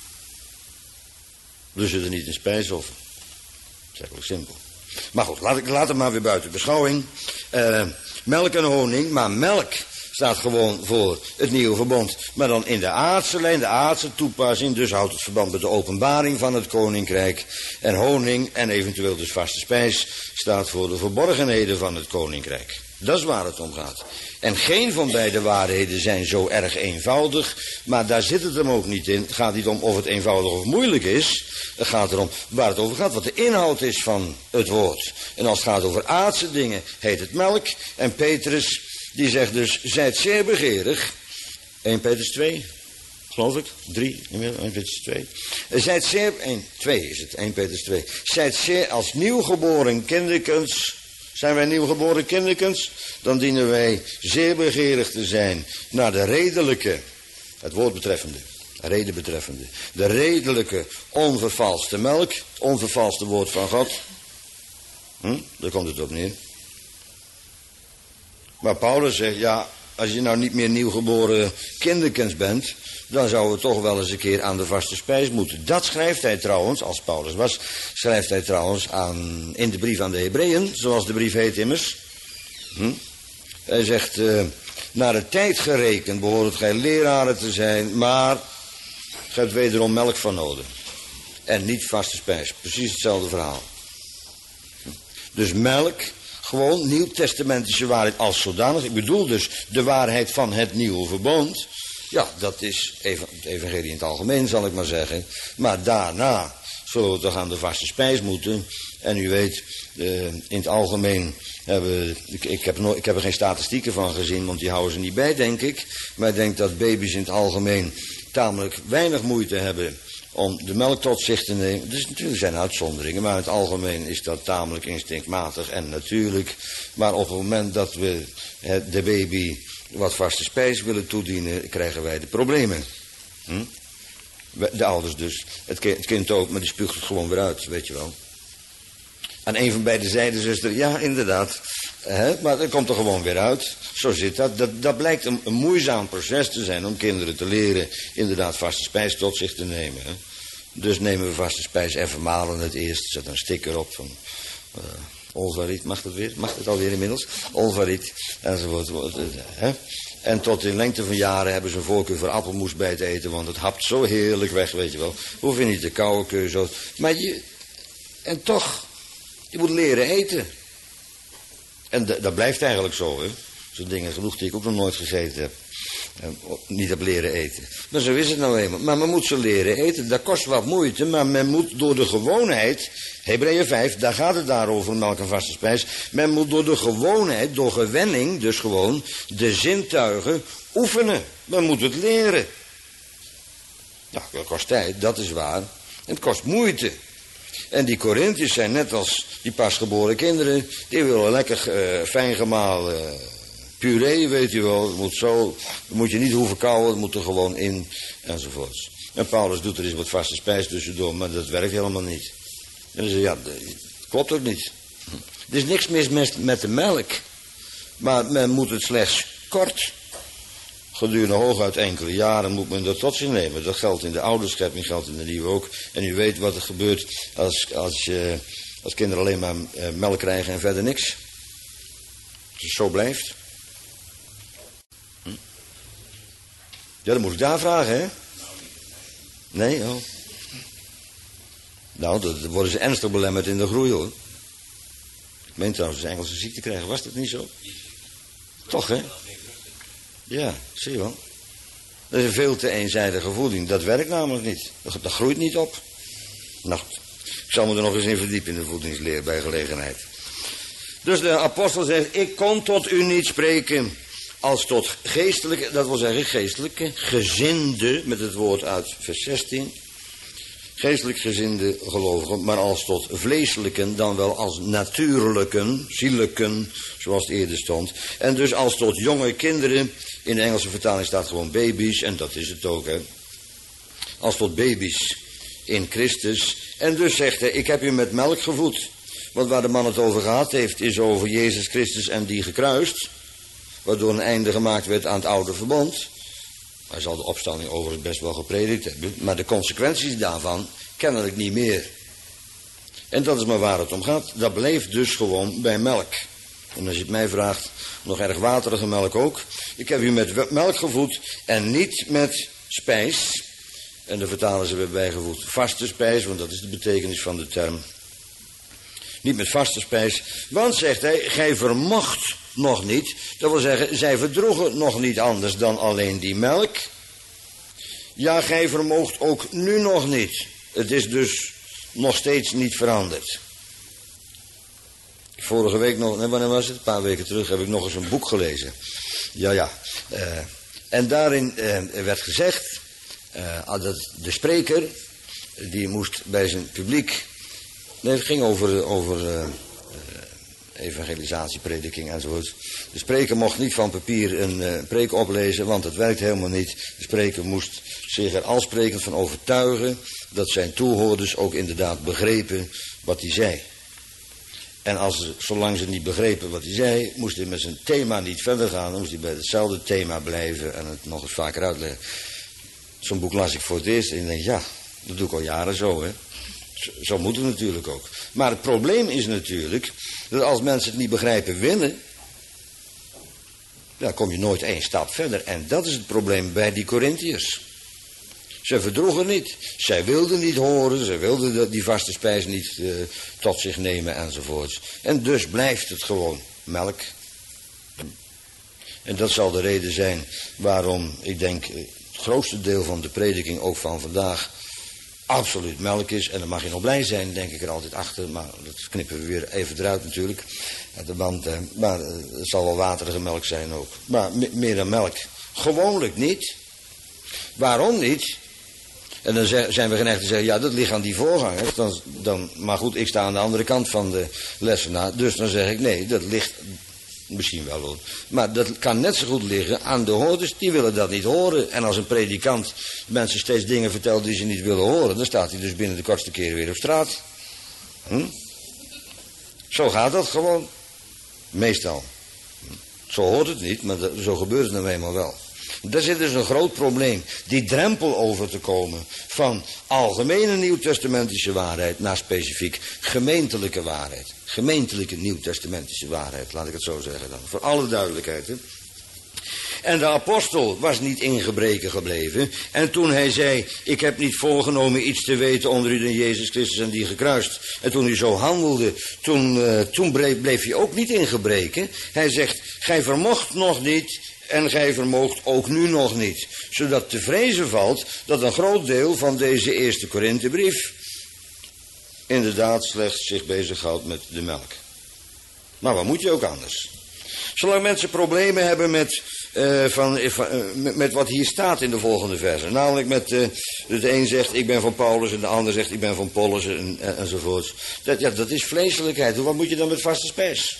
Dus zit er niet in spijsoffer. Dat is eigenlijk simpel. Maar goed, laat, ik, laat het maar weer buiten beschouwing. Uh, melk en honing, maar melk staat gewoon voor het nieuwe verbond. Maar dan in de aardse lijn, de aardse toepassing. Dus houdt het verband met de openbaring van het koninkrijk. En honing en eventueel dus vaste spijs staat voor de verborgenheden van het koninkrijk. Dat is waar het om gaat. En geen van beide waarheden zijn zo erg eenvoudig. Maar daar zit het hem ook niet in. Het gaat niet om of het eenvoudig of moeilijk is. Het gaat erom waar het over gaat. Wat de inhoud is van het woord. En als het gaat over aardse dingen heet het melk. En Petrus die zegt dus, zijt zeer begeerig. Eerste Petrus twee, geloof ik. drie, Eerste Petrus twee. Zijt zeer, één, twee is het, Eerste Petrus twee. Zijt zeer als nieuwgeboren kinderkens. Zijn wij nieuwgeboren kinderkens? Dan dienen wij zeer begeerig te zijn naar de redelijke, het woord betreffende, reden betreffende. De redelijke, onvervalste melk, het onvervalste woord van God. Hm? Daar komt het op neer. Maar Paulus zegt, ja, als je nou niet meer nieuwgeboren kinderkens bent, dan zou het toch wel eens een keer aan de vaste spijs moeten. Dat schrijft hij trouwens, als Paulus was, schrijft hij trouwens aan, in de brief aan de Hebreeën, zoals de brief heet immers. Hm? Hij zegt, uh, naar de tijd gerekend behoort gij leraren te zijn, maar gij hebt wederom melk van nodig. En niet vaste spijs. Precies hetzelfde verhaal. Hm? Dus melk, gewoon nieuwtestamentische waarheid als zodanig. Ik bedoel dus de waarheid van het nieuwe verbond. Ja, dat is even, het evangelie in het algemeen, zal ik maar zeggen. Maar daarna zullen we toch aan de vaste spijs moeten. En u weet, uh, in het algemeen hebben, ik, ik, heb no, ik heb er geen statistieken van gezien, want die houden ze niet bij, denk ik. Maar ik denk dat baby's in het algemeen tamelijk weinig moeite hebben om de melk tot zich te nemen. Dus natuurlijk zijn uitzonderingen, maar in het algemeen is dat tamelijk instinctmatig en natuurlijk. Maar op het moment dat we het, de baby wat vaste spijs willen toedienen, krijgen wij de problemen. Hm? De ouders dus. Het kind, het kind ook, maar die spuugt het gewoon weer uit, weet je wel. Aan een van beide zijden, zuster, ja, inderdaad. He, maar dat komt er gewoon weer uit. Zo zit dat. Dat, dat blijkt een, een moeizaam proces te zijn om kinderen te leren inderdaad vaste spijs tot zich te nemen. He. Dus nemen we vaste spijs en vermalen het eerst. Zet een sticker op van uh, Olvarit, mag dat weer? Mag dat alweer inmiddels? Olvarit, enzovoort. He. En tot in lengte van jaren hebben ze een voorkeur voor appelmoes bij te eten, want het hapt zo heerlijk weg, weet je wel. Hoef je niet te kauwen, kun je zo. Maar je, en toch, je moet leren eten. En d- dat blijft eigenlijk zo, hè. Zo'n dingen genoeg die ik ook nog nooit gegeten heb. En niet heb leren eten. Maar zo is het nou eenmaal. Maar men moet ze leren eten. Dat kost wat moeite, maar men moet door de gewoonheid... Hebreeën vijf, daar gaat het daarover, melk en vaste spijs. Men moet door de gewoonheid, door gewenning, dus gewoon... de zintuigen oefenen. Men moet het leren. Nou, dat kost tijd, dat is waar. En het kost moeite. En die Corinthiërs zijn net als die pasgeboren kinderen. Die willen lekker uh, fijn gemalen uh, puree, weet je wel. Het moet zo, dat moet je niet hoeven kauwen, het moet er gewoon in, enzovoorts. En Paulus doet er eens wat vaste spijs tussendoor, maar dat werkt helemaal niet. En ze ja, dat klopt ook niet. Er is niks mis met, met de melk. Maar men moet het slechts kort, gedurende hooguit enkele jaren, moet men dat tot zich nemen. Dat geldt in de oude schepping, geldt in de nieuwe ook. En u weet wat er gebeurt als, als, uh, als kinderen alleen maar uh, melk krijgen en verder niks. Als het zo blijft. Hm? Ja, dan moet ik daar vragen, hè? Nee, oh. Nou, dan worden ze ernstig belemmerd in de groei, hoor. Ik meen trouwens dat ze Engelse ziekte krijgen, was dat niet zo? Toch, hè? Ja, zie je wel. Dat is een veel te eenzijdige voeding. Dat werkt namelijk niet. Dat, dat groeit niet op. Nou, ik zal me er nog eens in verdiepen in de voedingsleer bij gelegenheid. Dus de apostel zegt, ik kon tot u niet spreken als tot geestelijke, dat wil zeggen geestelijke, gezinde, met het woord uit vers zestien. Geestelijk gezinde gelovigen, maar als tot vleeselijken, dan wel als natuurlijken, zielijken, zoals het eerder stond. En dus als tot jonge kinderen, in de Engelse vertaling staat gewoon baby's, en dat is het ook, hè. Als tot baby's in Christus. En dus zegt hij, ik heb u met melk gevoed. Want waar de man het over gehad heeft, is over Jezus Christus en die gekruist, waardoor een einde gemaakt werd aan het oude verbond. Hij zal de opstanding overigens best wel gepredikt hebben, maar de consequenties daarvan kennelijk niet meer. En dat is maar waar het om gaat. Dat bleef dus gewoon bij melk. En als je het mij vraagt, nog erg waterige melk ook. Ik heb u met melk gevoed en niet met spijs. En de vertalers hebben bijgevoegd vaste spijs, want dat is de betekenis van de term. Niet met vaste spijs, want, zegt hij, gij vermocht nog niet. Dat wil zeggen, zij verdroegen nog niet anders dan alleen die melk. Ja, gij vermoogt ook nu nog niet. Het is dus nog steeds niet veranderd. Vorige week nog, nee, wanneer was het? Een paar weken terug heb ik nog eens een boek gelezen. Ja, ja. Uh, en daarin uh, werd gezegd, uh, dat de spreker, die moest bij zijn publiek, nee, het ging over, over uh, uh, evangelisatie, prediking enzovoort. De spreker mocht niet van papier een uh, preek oplezen, want het werkt helemaal niet. De spreker moest zich er al sprekend van overtuigen dat zijn toehoorders ook inderdaad begrepen wat hij zei. En als ze, zolang ze niet begrepen wat hij zei, moest hij met zijn thema niet verder gaan. Dan moest hij bij hetzelfde thema blijven en het nog eens vaker uitleggen. Zo'n boek las ik voor het eerst en ik denk, ja, dat doe ik al jaren zo, hè. Zo, zo moet het natuurlijk ook. Maar het probleem is natuurlijk dat als mensen het niet begrijpen willen, dan kom je nooit één stap verder. En dat is het probleem bij die Corinthiërs. Ze verdroegen niet. Zij wilden niet horen. Ze wilden die vaste spijs niet uh, tot zich nemen enzovoorts. En dus blijft het gewoon melk. En dat zal de reden zijn waarom, ik denk, het grootste deel van de prediking, ook van vandaag, absoluut melk is. En dan mag je nog blij zijn, denk ik er altijd achter. Maar dat knippen we weer even eruit natuurlijk. De band, uh, maar uh, het zal wel waterige melk zijn ook. Maar me, meer dan melk. Gewoonlijk niet. Waarom niet? En dan zijn we geneigd te zeggen, ja, dat ligt aan die voorgangers. Dan, dan, maar goed, ik sta aan de andere kant van de lessenaar. Dus dan zeg ik, nee, dat ligt misschien wel hoor. Maar dat kan net zo goed liggen aan de hoorders. Die willen dat niet horen. En als een predikant mensen steeds dingen vertelt die ze niet willen horen, dan staat hij dus binnen de kortste keren weer op straat. Hm? Zo gaat dat gewoon. Meestal. Zo hoort het niet, maar dat, zo gebeurt het nou eenmaal wel. Daar zit dus een groot probleem. Die drempel over te komen van algemene nieuwtestamentische waarheid naar specifiek gemeentelijke waarheid. Gemeentelijke nieuwtestamentische waarheid, laat ik het zo zeggen dan. Voor alle duidelijkheid. Hè? En de apostel was niet in gebreken gebleven. En toen hij zei, ik heb niet voorgenomen iets te weten onder u dan Jezus Christus en die gekruist. En toen hij zo handelde, toen, uh, toen bleef, bleef hij ook niet in gebreken. Hij zegt, gij vermocht nog niet en gij vermoogt ook nu nog niet. Zodat te vrezen valt dat een groot deel van deze eerste Korinthebrief inderdaad slechts zich bezighoudt met de melk. Maar wat moet je ook anders? Zolang mensen problemen hebben met, uh, van, van, uh, met, met wat hier staat in de volgende versen. Namelijk met, uh, de een zegt ik ben van Paulus en de ander zegt ik ben van Apollos en, en, enzovoorts. Dat, ja, dat is vleeselijkheid. Wat moet je dan met vaste spijs?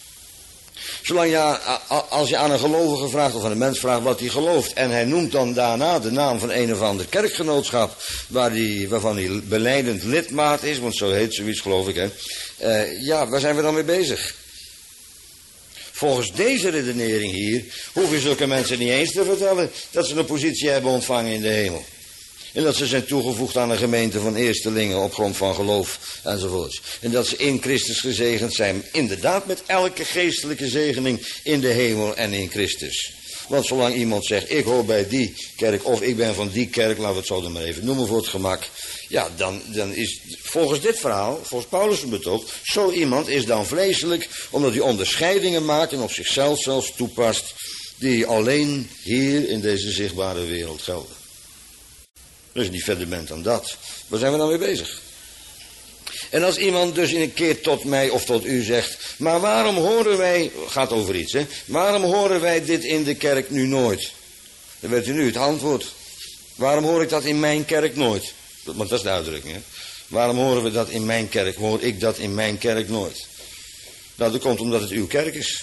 Zolang je, als je aan een gelovige vraagt of aan een mens vraagt wat hij gelooft. En hij noemt dan daarna de naam van een of ander kerkgenootschap. Waar die, waarvan hij belijdend lidmaat is. Want zo heet zoiets geloof ik hè. Uh, ja, waar zijn we dan mee bezig? Volgens deze redenering hier hoeven zulke mensen niet eens te vertellen dat ze een positie hebben ontvangen in de hemel. En dat ze zijn toegevoegd aan een gemeente van eerstelingen op grond van geloof enzovoorts. En dat ze in Christus gezegend zijn, inderdaad met elke geestelijke zegening in de hemel en in Christus. Want zolang iemand zegt, ik hoor bij die kerk of ik ben van die kerk, laten we het zo dan maar even noemen voor het gemak. Ja, dan, dan is volgens dit verhaal, volgens Paulus' betoog, zo iemand is dan vleeselijk, omdat hij onderscheidingen maakt en op zichzelf zelfs toepast, die alleen hier in deze zichtbare wereld gelden. Dus niet verder bent dan dat. Waar zijn we dan mee bezig? En als iemand dus in een keer tot mij of tot u zegt, maar waarom horen wij, gaat over iets hè, waarom horen wij dit in de kerk nu nooit? Dan weet u nu het antwoord. Waarom hoor ik dat in mijn kerk nooit? Want dat is de uitdrukking hè. Waarom horen we dat in mijn kerk, hoor ik dat in mijn kerk nooit? Nou, dat komt omdat het uw kerk is.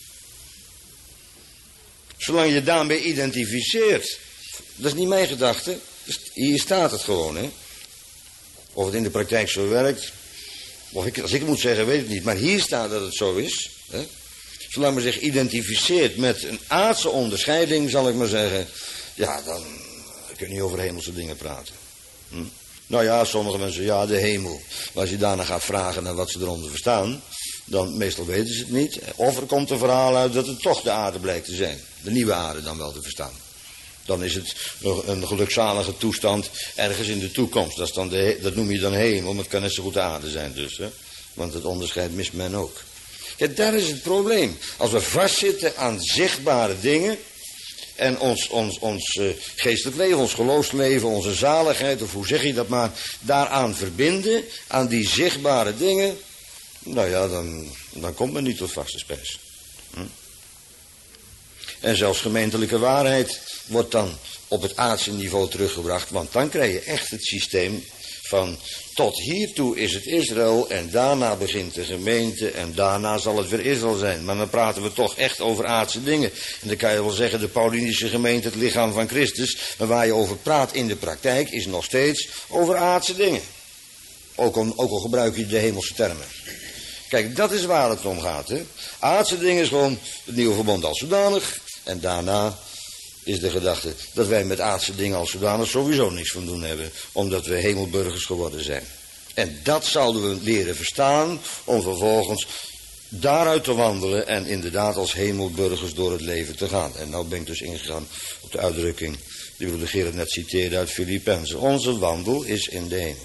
Zolang je daarmee identificeert, dat is niet mijn gedachte, hier staat het gewoon hè. Of het in de praktijk zo werkt, of ik, als ik het moet zeggen, weet ik niet. Maar hier staat dat het zo is. Hè? Zolang men zich identificeert met een aardse onderscheiding, zal ik maar zeggen. Ja, dan kun je niet over hemelse dingen praten. Hm? Nou ja, sommige mensen, ja, de hemel. Maar als je daarna gaat vragen naar wat ze eronder verstaan, dan meestal weten ze het niet. Of er komt een verhaal uit dat het toch de aarde blijkt te zijn. De nieuwe aarde dan wel te verstaan. Dan is het een gelukzalige toestand ergens in de toekomst. Dat, is dan de, dat noem je dan hemel, maar het kan net zo goed de aarde zijn dus. Hè? Want het onderscheid mist men ook. Ja, daar is het probleem. Als we vastzitten aan zichtbare dingen en ons, ons, ons uh, geestelijk leven, ons geloofsleven, onze zaligheid, of hoe zeg je dat maar, daaraan verbinden, aan die zichtbare dingen, nou ja, dan, dan komt men niet tot vaste spijs. Hm? En zelfs gemeentelijke waarheid wordt dan op het aardse niveau teruggebracht. Want dan krijg je echt het systeem van tot hiertoe is het Israël en daarna begint de gemeente en daarna zal het weer Israël zijn. Maar dan praten we toch echt over aardse dingen. En dan kan je wel zeggen de Paulinische gemeente, het lichaam van Christus. Maar waar je over praat in de praktijk is nog steeds over aardse dingen. Ook al, ook al gebruik je de hemelse termen. Kijk, dat is waar het om gaat. Hè? Aardse dingen is gewoon het nieuwe verbond als zodanig. En daarna is de gedachte dat wij met aardse dingen als zodanig sowieso niks van doen hebben. Omdat we hemelburgers geworden zijn. En dat zouden we leren verstaan om vervolgens daaruit te wandelen en inderdaad als hemelburgers door het leven te gaan. En nou ben ik dus ingegaan op de uitdrukking die broeder Gerard net citeerde uit Filippenzen. Onze wandel is in de hemel.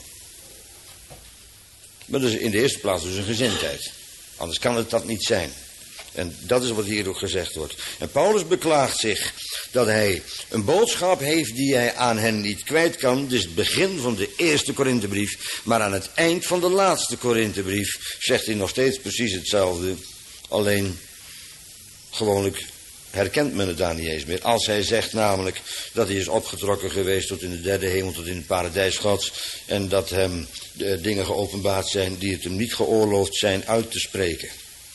Maar dus in de eerste plaats dus een gezindheid. Anders kan het dat niet zijn. En dat is wat hier ook gezegd wordt. En Paulus beklaagt zich dat hij een boodschap heeft die hij aan hen niet kwijt kan. Dus het begin van de eerste Korinthebrief. Maar aan het eind van de laatste Korinthebrief zegt hij nog steeds precies hetzelfde. Alleen gewoonlijk herkent men het daar niet eens meer. Als hij zegt namelijk dat hij is opgetrokken geweest tot in de derde hemel, tot in het paradijs Gods. En dat hem de dingen geopenbaard zijn die het hem niet geoorloofd zijn uit te spreken.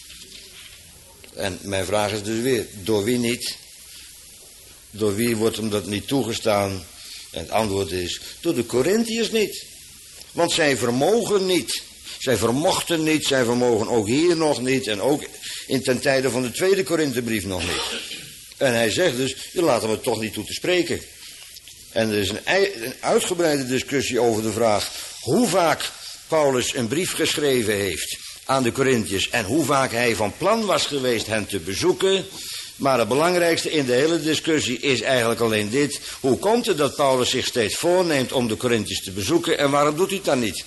En mijn vraag is dus weer, door wie niet? Door wie wordt hem dat niet toegestaan? En het antwoord is, door de Korintiërs niet. Want zij vermogen niet. Zij vermochten niet, zij vermogen ook hier nog niet en ook in ten tijde van de tweede Korinthebrief nog niet. En hij zegt dus, je laat hem er toch niet toe te spreken. En er is een, een uitgebreide discussie over de vraag hoe vaak Paulus een brief geschreven heeft aan de Korinthiërs en hoe vaak hij van plan was geweest hen te bezoeken. Maar het belangrijkste in de hele discussie is eigenlijk alleen dit. Hoe komt het dat Paulus zich steeds voorneemt om de Korinthiërs te bezoeken en waarom doet hij het dan niet?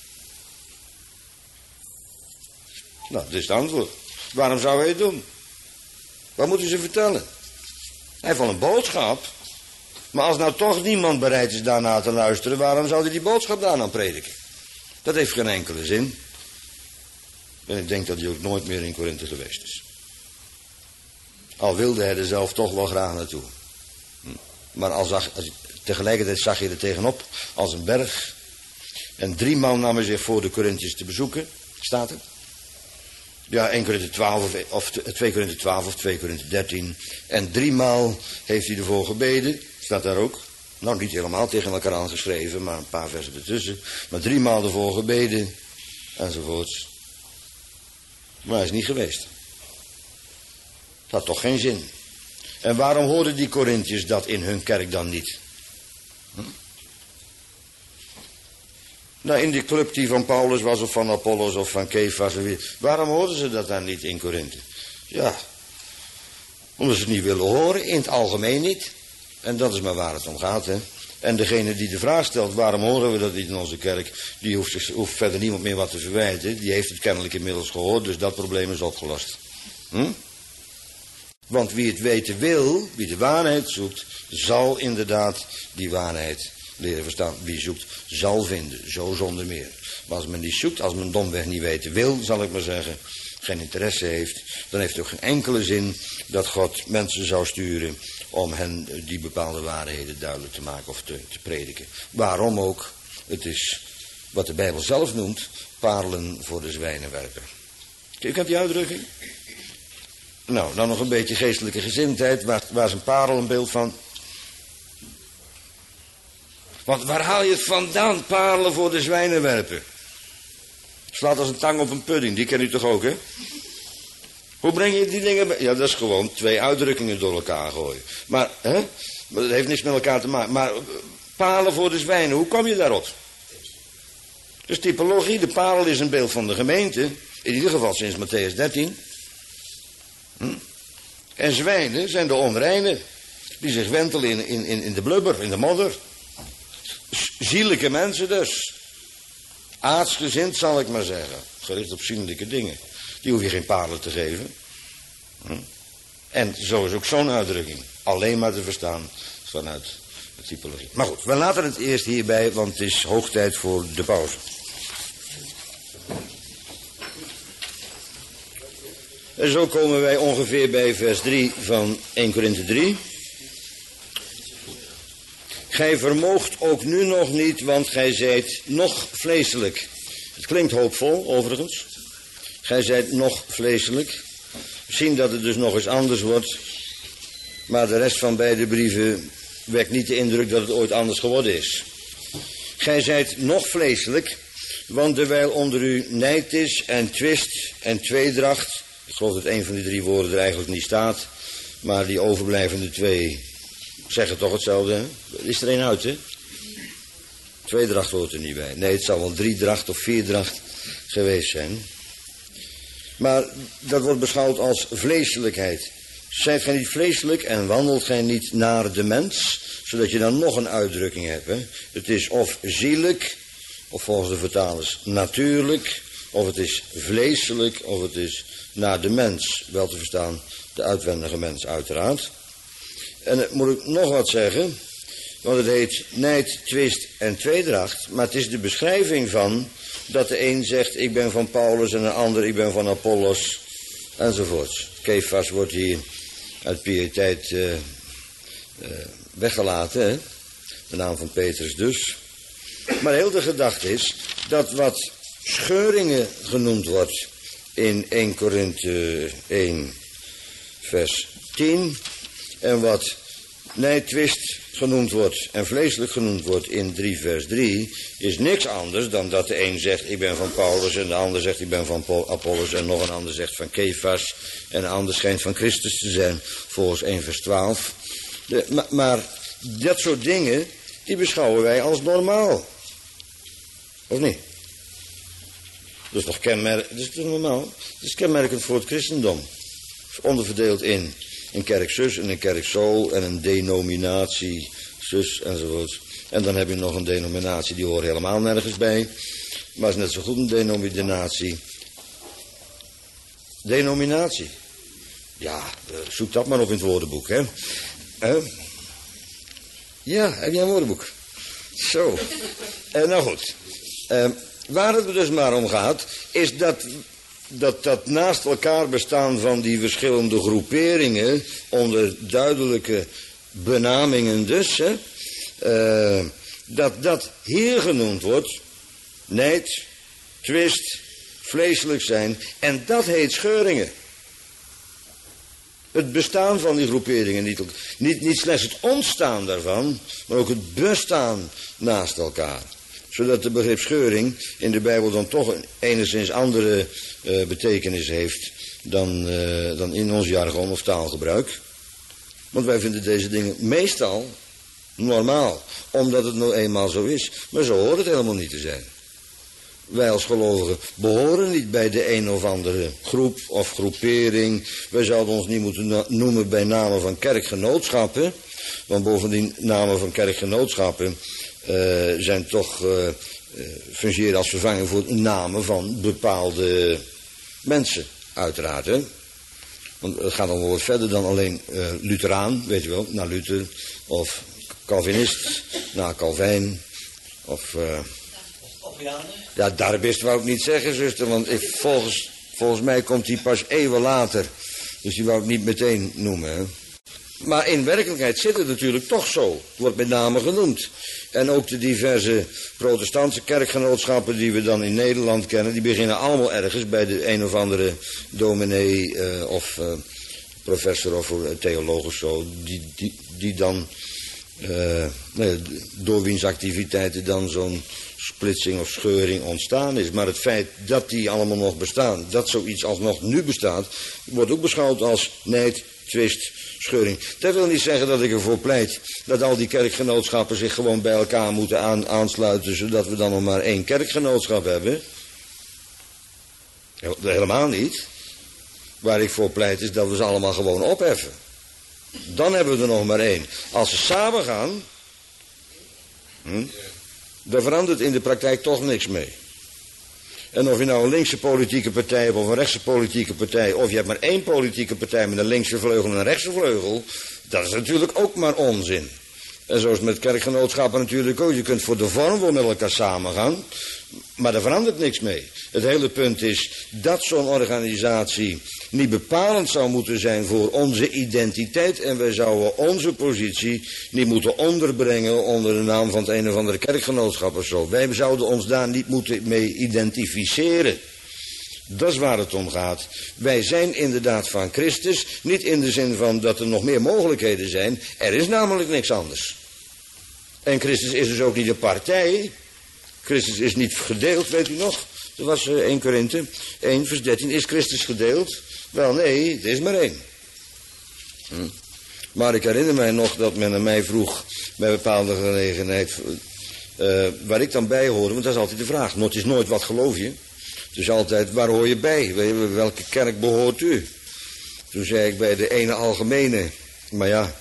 Nou, dat is het antwoord. Waarom zou hij het doen? Wat moeten ze vertellen? Hij heeft wel een boodschap. Maar als nou toch niemand bereid is daarna te luisteren, waarom zou hij die boodschap daar dan prediken? Dat heeft geen enkele zin. En ik denk dat hij ook nooit meer in Korinthe geweest is. Al wilde hij er zelf toch wel graag naartoe. Maar als, als, tegelijkertijd zag je er tegenop als een berg. En drie man namen zich voor de Korinthiërs te bezoeken. Staat er? Ja, één Korinthe twaalf of, of twee Korinthe twaalf of twee Korinthe dertien. En driemaal heeft hij ervoor gebeden. Staat daar ook. Nou, niet helemaal tegen elkaar aangeschreven, maar een paar versen ertussen. Maar driemaal ervoor gebeden. Enzovoorts. Maar hij is niet geweest. Het had toch geen zin. En waarom hoorden die Korinthiërs dat in hun kerk dan niet? Hm? Nou, in die club die van Paulus was of van Apollos of van Kefas. Waarom hoorden ze dat dan niet in Korinthe? Ja, omdat ze het niet willen horen, in het algemeen niet. En dat is maar waar het om gaat, hè. En degene die de vraag stelt, waarom horen we dat niet in onze kerk, die hoeft, zich, hoeft verder niemand meer wat te verwijten. Die heeft het kennelijk inmiddels gehoord, dus dat probleem is opgelost. Hm? Want wie het weten wil, wie de waarheid zoekt, zal inderdaad die waarheid leren verstaan. Wie zoekt, zal vinden, zo zonder meer. Maar als men die zoekt, als men domweg niet weten wil, zal ik maar zeggen, geen interesse heeft, dan heeft het ook geen enkele zin dat God mensen zou sturen om hen die bepaalde waarheden duidelijk te maken of te, te prediken. Waarom ook? Het is wat de Bijbel zelf noemt, parelen voor de zwijnenwerper. U kent die uitdrukking? Nou, dan nog een beetje geestelijke gezindheid. Waar, waar is een parel een beeld van? Want waar haal je het vandaan, parelen voor de zwijnenwerper? Slaat als een tang op een pudding, die ken u toch ook, hè? Hoe breng je die dingen bij? Ja, dat is gewoon twee uitdrukkingen door elkaar gooien. Maar, hè? Maar dat heeft niks met elkaar te maken. Maar palen voor de zwijnen, hoe kom je daarop? Dus typologie, de parel is een beeld van de gemeente. In ieder geval sinds Matthäus dertien. Hm? En zwijnen zijn de onreinen. Die zich wentelen in, in, in de blubber, in de modder. Zielijke mensen dus. Aardsgezind zal ik maar zeggen. Gericht op zienlijke dingen. Die hoef je geen parelen te geven. Hm? En zo is ook zo'n uitdrukking. Alleen maar te verstaan vanuit de typologie. Maar goed, we laten het eerst hierbij, want het is hoog tijd voor de pauze. En zo komen wij ongeveer bij vers drie van één Korinthe drie. Gij vermoogt ook nu nog niet, want gij zijt nog vleeselijk. Het klinkt hoopvol, overigens. Gij zijt nog vleeselijk. Misschien dat het dus nog eens anders wordt. Maar de rest van beide brieven wekt niet de indruk dat het ooit anders geworden is. Gij zijt nog vleeselijk, want terwijl onder u nijd is en twist en tweedracht. Ik geloof dat een van die drie woorden er eigenlijk niet staat. Maar die overblijvende twee zeggen toch hetzelfde. Hè? Is er één uit, hè? Tweedracht hoort er niet bij. Nee, het zal wel driedracht of vierdracht geweest zijn. Maar dat wordt beschouwd als vleeselijkheid. Zijt gij niet vleeselijk en wandelt gij niet naar de mens? Zodat je dan nog een uitdrukking hebt. Hè? Het is of zielijk, of volgens de vertalers natuurlijk, of het is vleeselijk, of het is naar de mens. Wel te verstaan, de uitwendige mens uiteraard. En dan moet ik nog wat zeggen, want het heet nijd, twist en tweedracht. Maar het is de beschrijving van dat de een zegt ik ben van Paulus en een ander ik ben van Apollos enzovoort. Kefas wordt hier uit piëteit uh, uh, weggelaten, hè? De naam van Petrus dus. Maar heel de gedachte is dat wat scheuringen genoemd wordt in één Korinthe één vers tien en wat nijd, twist genoemd wordt en vleeselijk genoemd wordt in drie vers drie... is niks anders dan dat de een zegt ik ben van Paulus... en de ander zegt ik ben van Apollos... en nog een ander zegt van Kefas... en een ander schijnt van Christus te zijn volgens één vers twaalf. De, maar, maar dat soort dingen, die beschouwen wij als normaal. Of niet? Dat is toch kenmerk, dat is toch normaal? Dat is kenmerkend voor het christendom. Het is onderverdeeld in een kerk zus en een kerk zo en een denominatie zus enzovoort. En dan heb je nog een denominatie, die hoort helemaal nergens bij. Maar is net zo goed een denominatie. Denominatie. Ja, zoek dat maar op in het woordenboek, hè. Hè? Ja, heb jij een woordenboek? Zo. Uh, nou goed. Uh, waar het er dus maar om gaat, is dat, dat dat naast elkaar bestaan van die verschillende groeperingen, onder duidelijke benamingen dus, hè, uh, dat dat hier genoemd wordt, nijd, twist, vleeselijk zijn, en dat heet scheuringen. Het bestaan van die groeperingen, niet, niet, niet slechts het ontstaan daarvan, maar ook het bestaan naast elkaar. Zodat de begrip scheuring in de Bijbel dan toch een enigszins andere uh, betekenis heeft dan, uh, dan in ons jargon of taalgebruik. Want wij vinden deze dingen meestal normaal, omdat het nou eenmaal zo is. Maar zo hoort het helemaal niet te zijn. Wij als gelovigen behoren niet bij de een of andere groep of groepering. Wij zouden ons niet moeten noemen bij namen van kerkgenootschappen. Want bovendien namen van kerkgenootschappen uh, zijn toch uh, uh, fungeren als vervanging voor namen van bepaalde mensen, uiteraard. Hè? Want het gaat nog wat verder dan alleen uh, Lutheraan, weet je wel, naar Luther. Of Calvinist, naar Calvijn. Of... Uh, Ja, Darbist wou ik niet zeggen, zuster, want ik, volgens, volgens mij komt hij pas eeuwen later. Dus die wou ik niet meteen noemen, hè. Maar in werkelijkheid zit het natuurlijk toch zo. Het wordt met name genoemd. En ook de diverse protestantse kerkgenootschappen die we dan in Nederland kennen, die beginnen allemaal ergens bij de een of andere dominee uh, of uh, professor of uh, theoloog of zo, die, die, die dan, uh, nee, door wiens activiteiten dan zo'n splitsing of scheuring ontstaan is. Maar het feit dat die allemaal nog bestaan, dat zoiets alsnog nu bestaat, wordt ook beschouwd als nijd, twist, scheuring. Dat wil niet zeggen dat ik ervoor pleit dat al die kerkgenootschappen zich gewoon bij elkaar moeten aan, aansluiten, zodat we dan nog maar één kerkgenootschap hebben. Helemaal niet. Waar ik voor pleit is dat we ze allemaal gewoon opheffen. Dan hebben we er nog maar één. Als ze samen gaan, hm, daar verandert in de praktijk toch niks mee. En of je nou een linkse politieke partij hebt of een rechtse politieke partij, of je hebt maar één politieke partij met een linkse vleugel en een rechtse vleugel, dat is natuurlijk ook maar onzin. En zo is het met kerkgenootschappen natuurlijk ook. Je kunt voor de vorm wel met elkaar samengaan, maar daar verandert niks mee. Het hele punt is dat zo'n organisatie niet bepalend zou moeten zijn voor onze identiteit, en wij zouden onze positie niet moeten onderbrengen onder de naam van het een of andere kerkgenootschap of zo. Wij zouden ons daar niet moeten mee identificeren. Dat is waar het om gaat. Wij zijn inderdaad van Christus, niet in de zin van dat er nog meer mogelijkheden zijn. Er is namelijk niks anders. En Christus is dus ook niet een partij. Christus is niet gedeeld, weet u nog? Dat was uh, één Korinthe, één vers dertien. Is Christus gedeeld? Wel nee, het is maar één. Hm. Maar ik herinner mij nog dat men aan mij vroeg, bij bepaalde gelegenheid, uh, waar ik dan bij hoorde, want dat is altijd de vraag. Het is nooit wat geloof je. Het is altijd, waar hoor je bij? Welke kerk behoort u? Toen zei ik bij de ene algemene. Maar ja.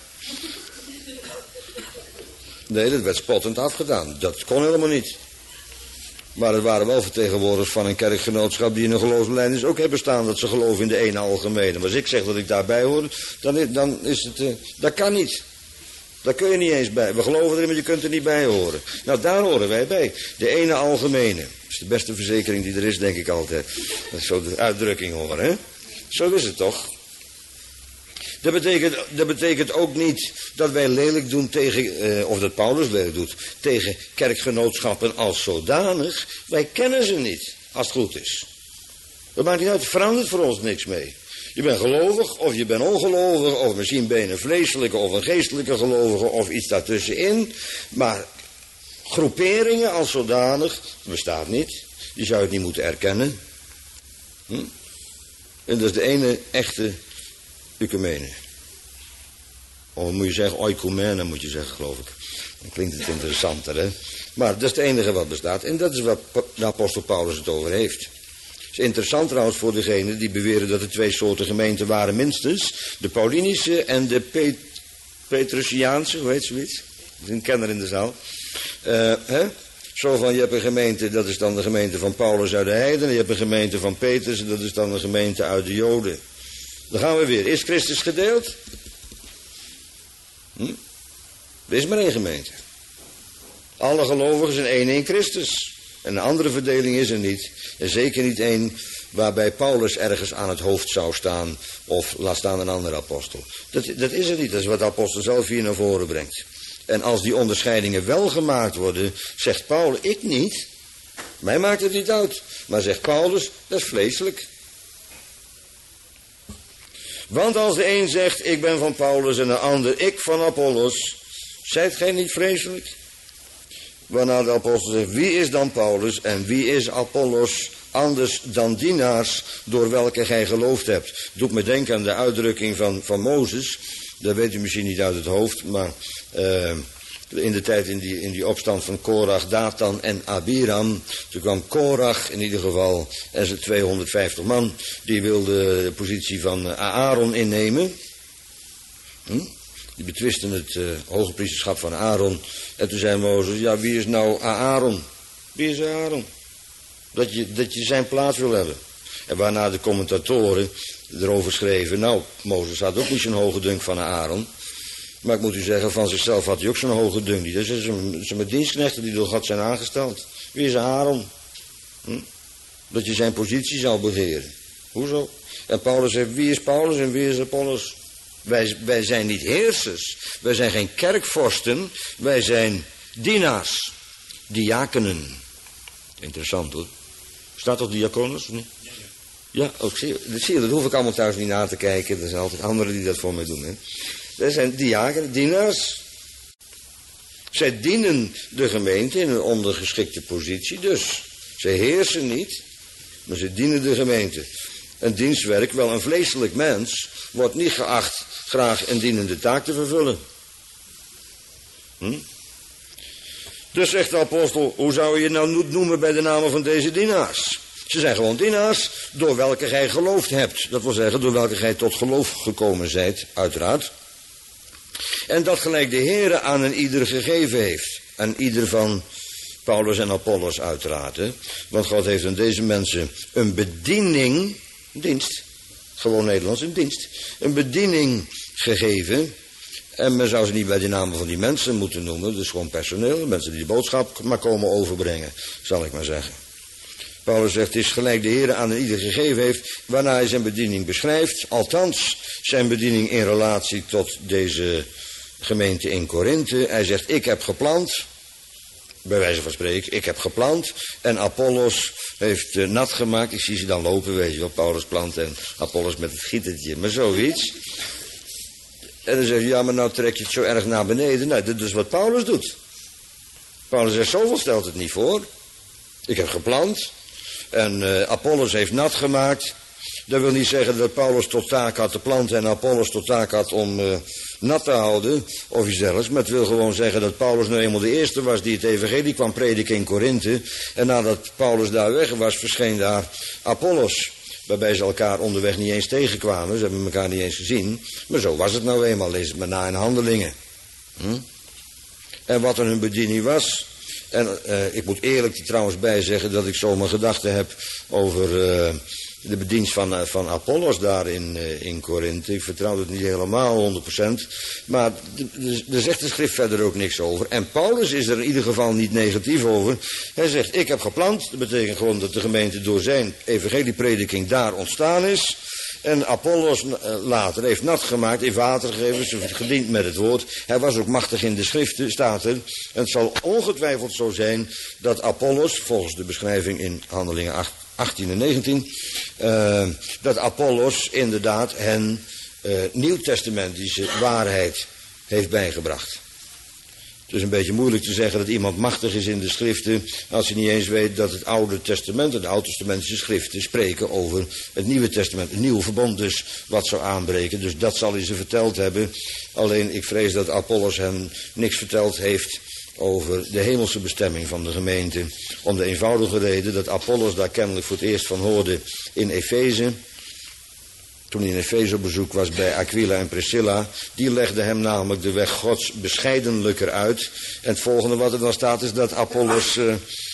Nee, dat werd spottend afgedaan. Dat kon helemaal niet. Maar er waren wel vertegenwoordigers van een kerkgenootschap die in een geloofsbelijdenis ook hebben staan dat ze geloven in de ene algemene. Maar als ik zeg dat ik daarbij hoor, dan is, dan is het, uh, dat kan niet. Daar kun je niet eens bij. We geloven erin, maar je kunt er niet bij horen. Nou, daar horen wij bij. De ene algemene. Dat is de beste verzekering die er is, denk ik altijd. Dat is zo de uitdrukking hoor, hè. Zo is het toch. Dat betekent, dat betekent ook niet dat wij lelijk doen tegen, uh, of dat Paulus lelijk doet, tegen kerkgenootschappen als zodanig. Wij kennen ze niet, als het goed is. Dat maakt niet uit, het verandert voor ons niks mee. Je bent gelovig of je bent ongelovig, of misschien ben je een vleeselijke of een geestelijke gelovige of iets daartussenin. Maar groeperingen als zodanig bestaat niet. Je zou het niet moeten erkennen. Hm? En dat is de ene echte ecumene. Of moet je zeggen, oikumene moet je zeggen, geloof ik. Dan klinkt het interessanter, hè. Maar dat is het enige wat bestaat. En dat is wat de apostel Paulus het over heeft. Het is interessant trouwens voor degenen die beweren dat er twee soorten gemeenten waren minstens. De Paulinische en de Pet Petrusiaanse, hoe heet zoiets? Dat is een kenner in de zaal. Uh, hè? Zo van, je hebt een gemeente, dat is dan de gemeente van Paulus uit de heidenen. Je hebt een gemeente van Petrus, dat is dan een gemeente uit de Joden. Dan gaan we weer. Is Christus gedeeld? Hm? Er is maar één gemeente. Alle gelovigen zijn één in Christus. En een andere verdeling is er niet. En zeker niet één waarbij Paulus ergens aan het hoofd zou staan. Of laat staan een andere apostel. Dat, dat is er niet. Dat is wat de apostel zelf hier naar voren brengt. En als die onderscheidingen wel gemaakt worden, zegt Paulus, ik niet. Mij maakt het niet uit. Maar zegt Paulus, dat is vleeselijk. Want als de een zegt, ik ben van Paulus en de ander, ik van Apollos, zijt gij niet vreselijk? Waarna de apostel zegt, wie is dan Paulus en wie is Apollos anders dan dienaars door welke gij geloofd hebt? Doet me denken aan de uitdrukking van, van Mozes. Dat weet u misschien niet uit het hoofd, maar uh, in de tijd in die, in die opstand van Korach, Datan en Abiram. Toen kwam Korach in ieder geval en zijn tweehonderdvijftig man. Die wilden de positie van Aaron innemen. Hm? Die betwisten het uh, hoge priesterschap van Aaron. En toen zei Mozes, ja, wie is nou Aaron? Wie is Aaron? Dat je, dat je zijn plaats wil hebben. En waarna de commentatoren erover schreven, nou, Mozes had ook niet zo'n hoge dunk van Aaron. Maar ik moet u zeggen, van zichzelf had hij ook zo'n hoge dunk niet. Dat zijn met dienstknechten die door God zijn aangesteld. Wie is Aaron? Hm? Dat je zijn positie zou begeren. Hoezo? En Paulus zegt, wie is Paulus en wie is Apollos? Wij, wij zijn niet heersers. Wij zijn geen kerkvorsten. Wij zijn dienaars. Diakenen. Interessant hoor. Staat toch diakonus? Nee? Ja, ook zie je, dat zie je. Dat hoef ik allemaal thuis niet na te kijken. Er zijn altijd anderen die dat voor mij doen. Hè. Dat zijn diakenen, dienaars. Zij dienen de gemeente in een ondergeschikte positie. Dus zij heersen niet, maar ze dienen de gemeente. Een dienstwerk, wel een vleeselijk mens, wordt niet geacht graag een dienende taak te vervullen. Hm? Dus zegt de apostel, hoe zou je je nou noemen bij de namen van deze dienaars? Ze zijn gewoon dienaars door welke gij geloofd hebt. Dat wil zeggen, door welke gij tot geloof gekomen zijt, uiteraard. En dat gelijk de Heere aan een ieder gegeven heeft. Aan ieder van Paulus en Apollos uiteraard. Hè? Want God heeft aan deze mensen een bediening, een dienst, gewoon Nederlands, een dienst. Een bediening gegeven. En men zou ze niet bij de namen van die mensen moeten noemen. Dus gewoon personeel, mensen die de boodschap maar komen overbrengen, zal ik maar zeggen. Paulus zegt, het is gelijk de Heer aan ieder gegeven heeft, waarna hij zijn bediening beschrijft. Althans, zijn bediening in relatie tot deze gemeente in Korinthe. Hij zegt, ik heb geplant, bij wijze van spreken, ik heb geplant. En Apollos heeft uh, nat gemaakt. Ik zie ze dan lopen, weet je wel, Paulus plant en Apollos met het gietertje. Maar zoiets. En dan zeg je, ja, maar nou trek je het zo erg naar beneden. Nou, dit is wat Paulus doet. Paulus zegt, zoveel stelt het niet voor. Ik heb geplant. En uh, Apollos heeft nat gemaakt. Dat wil niet zeggen dat Paulus tot taak had te planten en Apollos tot taak had om uh, nat te houden. Of iets dergelijks. Maar het wil gewoon zeggen dat Paulus nou eenmaal de eerste was die het evangelie kwam prediken in Korinthe. En nadat Paulus daar weg was, verscheen daar Apollos. Waarbij ze elkaar onderweg niet eens tegenkwamen. Ze hebben elkaar niet eens gezien. Maar zo was het nou eenmaal. Lees het maar na in Handelingen. Hm? En wat er hun bediening was. En uh, ik moet eerlijk er trouwens bij zeggen dat ik zo mijn gedachten heb over uh, de bedienst van, uh, van Apollos daar in, uh, in Korinthe. Ik vertrouw het niet helemaal honderd procent. Maar er zegt de schrift verder ook niks over. En Paulus is er in ieder geval niet negatief over. Hij zegt, ik heb geplant. Dat betekent gewoon dat de gemeente door zijn evangelieprediking daar ontstaan is. En Apollos later heeft nat gemaakt, heeft water gegeven, ze heeft gediend met het woord. Hij was ook machtig in de schriften, staat er. En het zal ongetwijfeld zo zijn dat Apollos, volgens de beschrijving in Handelingen achttien en negentien, uh, dat Apollos inderdaad hen uh, nieuwtestamentische waarheid heeft bijgebracht. Het is een beetje moeilijk te zeggen dat iemand machtig is in de schriften als hij niet eens weet dat het Oude Testament en de Oud-testamentische schriften spreken over het Nieuwe Testament. Het nieuwe verbond dus wat zou aanbreken. Dus dat zal hij ze verteld hebben. Alleen ik vrees dat Apollos hem niks verteld heeft over de hemelse bestemming van de gemeente. Om de eenvoudige reden dat Apollos daar kennelijk voor het eerst van hoorde in Efeze. Toen hij in Efeze op bezoek was bij Aquila en Priscilla. Die legde hem namelijk de weg Gods bescheidenlijker uit. En het volgende wat er dan staat is dat Apollos uh,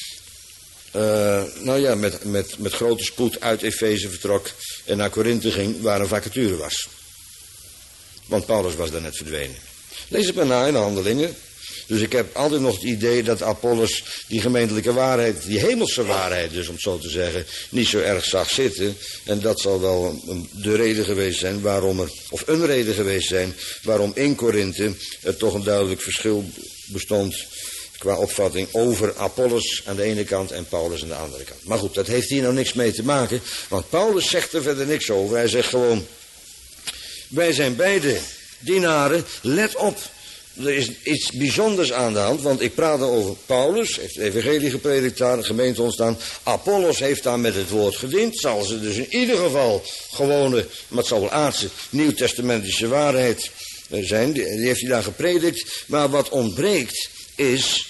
uh, nou ja, met, met, met grote spoed uit Efeze vertrok en naar Korinthe ging waar een vacature was. Want Paulus was daar net verdwenen. Lees het maar na in de Handelingen. Dus ik heb altijd nog het idee dat Apollos die gemeentelijke waarheid, die hemelse waarheid dus om het zo te zeggen, niet zo erg zag zitten. En dat zal wel de reden geweest zijn waarom er, of een reden geweest zijn, waarom in Korinthe er toch een duidelijk verschil bestond qua opvatting over Apollos aan de ene kant en Paulus aan de andere kant. Maar goed, dat heeft hier nou niks mee te maken, want Paulus zegt er verder niks over. Hij zegt gewoon, wij zijn beide dienaren, let op. Er is iets bijzonders aan de hand, want ik praat over Paulus, heeft het evangelie gepredikt daar, de gemeente ontstaan. Apollos heeft daar met het woord gediend. Zal ze dus in ieder geval gewone, maar het zal wel aardse, nieuwtestamentische waarheid zijn. Die heeft hij daar gepredikt. Maar wat ontbreekt is,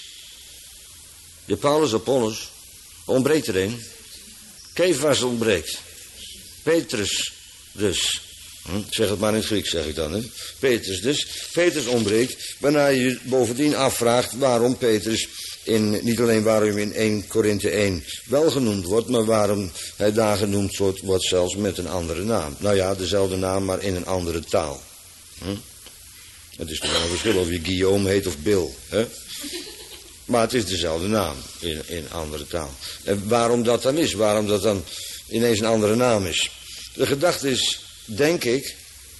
de Paulus Apollos, ontbreekt er een. Kefas ontbreekt. Petrus dus. Hm, zeg het maar in het Grieks, zeg ik dan. Hè? Petrus dus. Petrus ontbreekt, waarna je je bovendien afvraagt waarom Petrus, in, niet alleen waarom hij in eerste Korinthe één wel genoemd wordt, maar waarom hij daar genoemd wordt, wordt zelfs met een andere naam. Nou ja, dezelfde naam, maar in een andere taal. Hm? Het is toch wel een verschil of je Guillaume heet of Bill. Hè? Maar het is dezelfde naam in, in een andere taal. En waarom dat dan is, waarom dat dan ineens een andere naam is. De gedachte is, denk ik,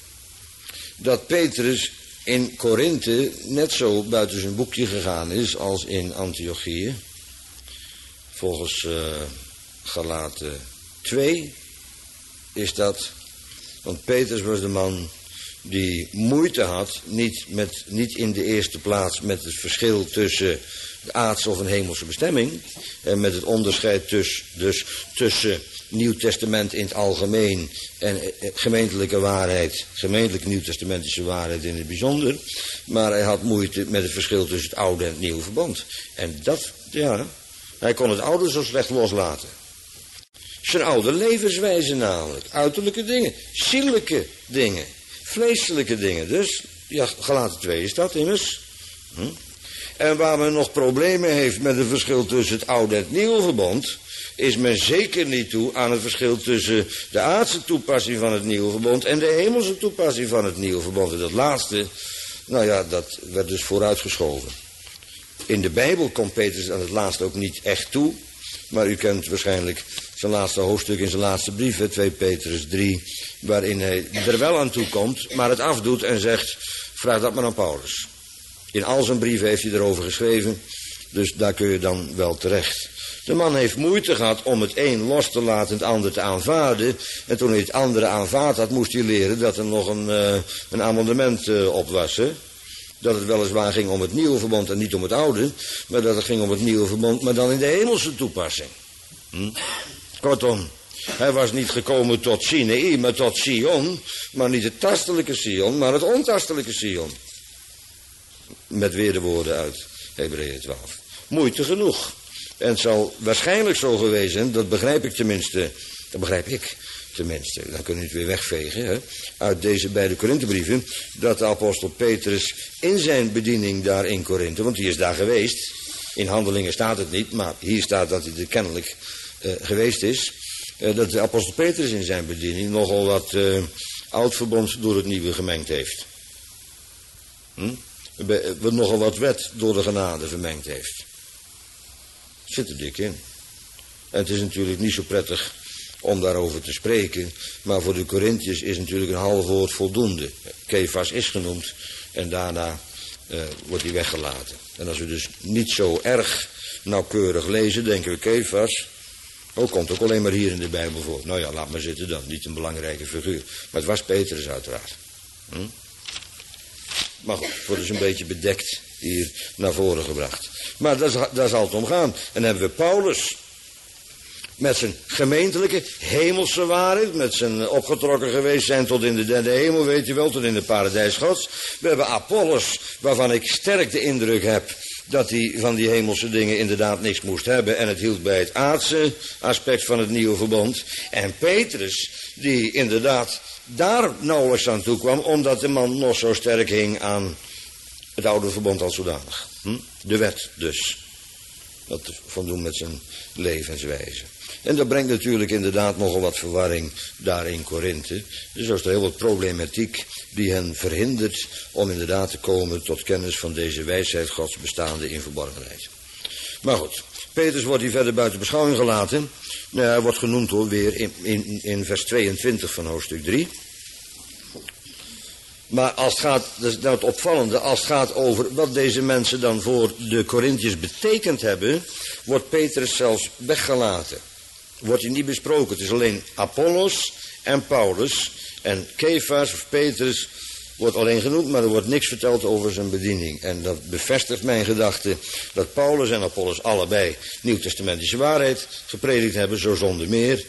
dat Petrus in Korinthe net zo buiten zijn boekje gegaan is als in Antiochië. Volgens uh, Galaten twee is dat, want Petrus was de man die moeite had, niet, met, niet in de eerste plaats met het verschil tussen de aardse of een hemelse bestemming, en met het onderscheid tuss, dus tussen Nieuw Testament in het algemeen en gemeentelijke waarheid, gemeentelijke nieuwtestamentische waarheid in het bijzonder. Maar hij had moeite met het verschil tussen het oude en het nieuwe verbond. En dat, ja, hij kon het oude zo slecht loslaten. Zijn oude levenswijze namelijk, uiterlijke dingen, zielelijke dingen, vleeselijke dingen. Dus, ja, Galaten twee is dat immers. Hm? En waar men nog problemen heeft met het verschil tussen het oude en het nieuwe verbond, is men zeker niet toe aan het verschil tussen de aardse toepassing van het nieuwe verbond en de hemelse toepassing van het nieuwe verbond. En dat laatste, nou ja, dat werd dus vooruitgeschoven. In de Bijbel komt Petrus aan het laatste ook niet echt toe, maar u kent waarschijnlijk zijn laatste hoofdstuk in zijn laatste brief, twee Petrus drie, waarin hij er wel aan toe komt, maar het afdoet en zegt, vraag dat maar aan Paulus. In al zijn brieven heeft hij erover geschreven, dus daar kun je dan wel terecht. De man heeft moeite gehad om het een los te laten en het ander te aanvaarden. En toen hij het andere aanvaard had, moest hij leren dat er nog een, uh, een amendement uh, op was. Hè? Dat het weliswaar ging om het nieuwe verbond en niet om het oude. Maar dat het ging om het nieuwe verbond, maar dan in de hemelse toepassing. Hm? Kortom, hij was niet gekomen tot Sinai, maar tot Sion. Maar niet het tastelijke Sion, maar het ontastelijke Sion. Met weer de woorden uit Hebreeën twaalf. Moeite genoeg. En het zal waarschijnlijk zo geweest zijn, dat begrijp ik tenminste, dat begrijp ik tenminste, dan kunnen we het weer wegvegen, hè, uit deze beide Korinthebrieven, dat de apostel Petrus in zijn bediening daar in Korinthe, want die is daar geweest, in Handelingen staat het niet, maar hier staat dat hij er kennelijk uh, geweest is, uh, dat de apostel Petrus in zijn bediening nogal wat uh, oud verbond door het nieuwe gemengd heeft. Hm? Be, nogal wat wet door de genade vermengd heeft. Zit er dik in. En het is natuurlijk niet zo prettig om daarover te spreken, maar voor de Korinthiërs is natuurlijk een half woord voldoende. Kefas is genoemd en daarna uh, wordt hij weggelaten. En als we dus niet zo erg nauwkeurig lezen, denken we Kefas, Oh, komt ook alleen maar hier in de Bijbel voor. Nou ja, laat maar zitten dan. Niet een belangrijke figuur. Maar het was Petrus uiteraard. Hm? Maar goed, het wordt dus een beetje bedekt hier naar voren gebracht. Maar daar, daar zal het om gaan. En dan hebben we Paulus. Met zijn gemeentelijke, hemelse waarheid. Met zijn opgetrokken geweest zijn tot in de derde hemel, weet je wel, tot in de paradijs Gods. We hebben Apollos, waarvan ik sterk de indruk heb dat hij van die hemelse dingen inderdaad niks moest hebben. En het hield bij het aardse aspect van het nieuwe verbond. En Petrus, die inderdaad daar nauwelijks aan toe kwam, omdat de man nog zo sterk hing aan het oude verbond als zodanig. Hm? De wet dus. Dat van doen met zijn levenswijze. En dat brengt natuurlijk inderdaad nogal wat verwarring daar in Korinthe. Dus er is er heel wat problematiek die hen verhindert om inderdaad te komen tot kennis van deze wijsheid Gods bestaande in verborgenheid. Maar goed, Petrus wordt hier verder buiten beschouwing gelaten. Nou, hij wordt genoemd hoor weer in, in, in vers tweeëntwintig van hoofdstuk drie. Maar als het gaat, dat is nou het opvallende, als het gaat over wat deze mensen dan voor de Korinthiërs betekend hebben, wordt Petrus zelfs weggelaten. Wordt hij niet besproken. Het is alleen Apollos en Paulus. En Kefas of Petrus wordt alleen genoemd, maar er wordt niks verteld over zijn bediening. En dat bevestigt mijn gedachte dat Paulus en Apollos allebei nieuwtestamentische waarheid gepredikt hebben, zo zonder meer.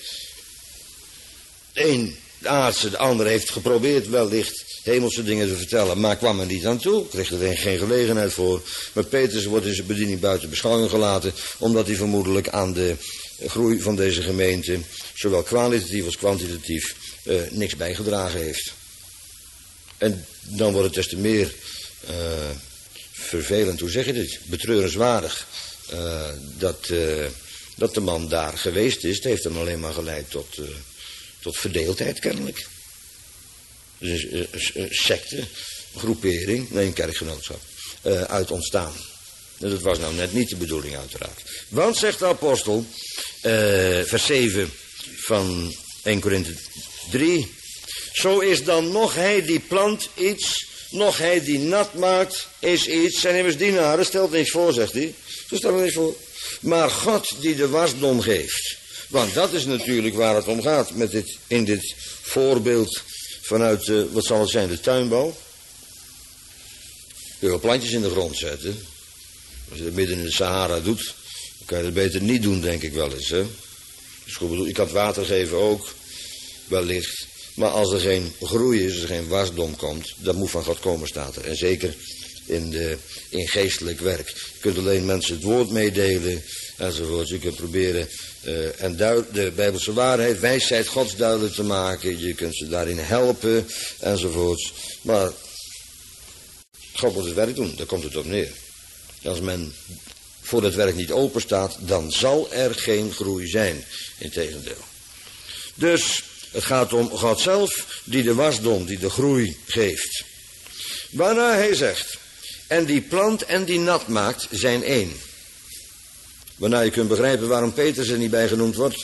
Eén, de aardse, de ander heeft geprobeerd wellicht hemelse dingen te vertellen, maar kwam er niet aan toe. Kreeg er geen gelegenheid voor. Maar Petrus wordt in zijn bediening buiten beschouwing gelaten, omdat hij vermoedelijk aan de groei van deze gemeente, zowel kwalitatief als kwantitatief, uh, niks bijgedragen heeft. En dan wordt het des te meer uh, vervelend, hoe zeg je dit, betreurenswaardig, uh, dat, uh, dat de man daar geweest is. Het heeft hem alleen maar geleid tot, uh, tot verdeeldheid kennelijk. Dus een, een, een secte, een groepering, nee een kerkgenootschap, uh, uit ontstaan. Dus dat was nou net niet de bedoeling uiteraard. Want, zegt de apostel, uh, vers zeven van eerste Korinthe drie. Zo is dan nog hij die plant iets, nog hij die nat maakt is iets. Zijn immers dienaren, stelt niks voor, zegt hij. Zo stelt er niks voor. Maar God die de wasdom geeft. Want dat is natuurlijk waar het om gaat met dit, in dit voorbeeld vanuit, uh, wat zal het zijn, de tuinbouw. Kun je wel plantjes in de grond zetten. Als je dat midden in de Sahara doet, dan kan je dat beter niet doen, denk ik wel eens. Hè? Dus goed bedoel, ik kan het water geven ook, wellicht. Maar als er geen groei is, als er geen wasdom komt, dat moet van God komen, staat er. En zeker in, de, in geestelijk werk. Je kunt alleen mensen het woord meedelen, enzovoort. Je kunt proberen uh, en duid, de Bijbelse waarheid, wijsheid Gods duidelijk te maken. Je kunt ze daarin helpen, enzovoort. Maar God moet het werk doen, daar komt het op neer. Als men voor het werk niet open staat, dan zal er geen groei zijn. Integendeel. Dus het gaat om God zelf, die de wasdom, die de groei geeft. Waarna hij zegt, en die plant en die nat maakt, zijn één. Waarna je kunt begrijpen waarom Petrus er niet bij genoemd wordt.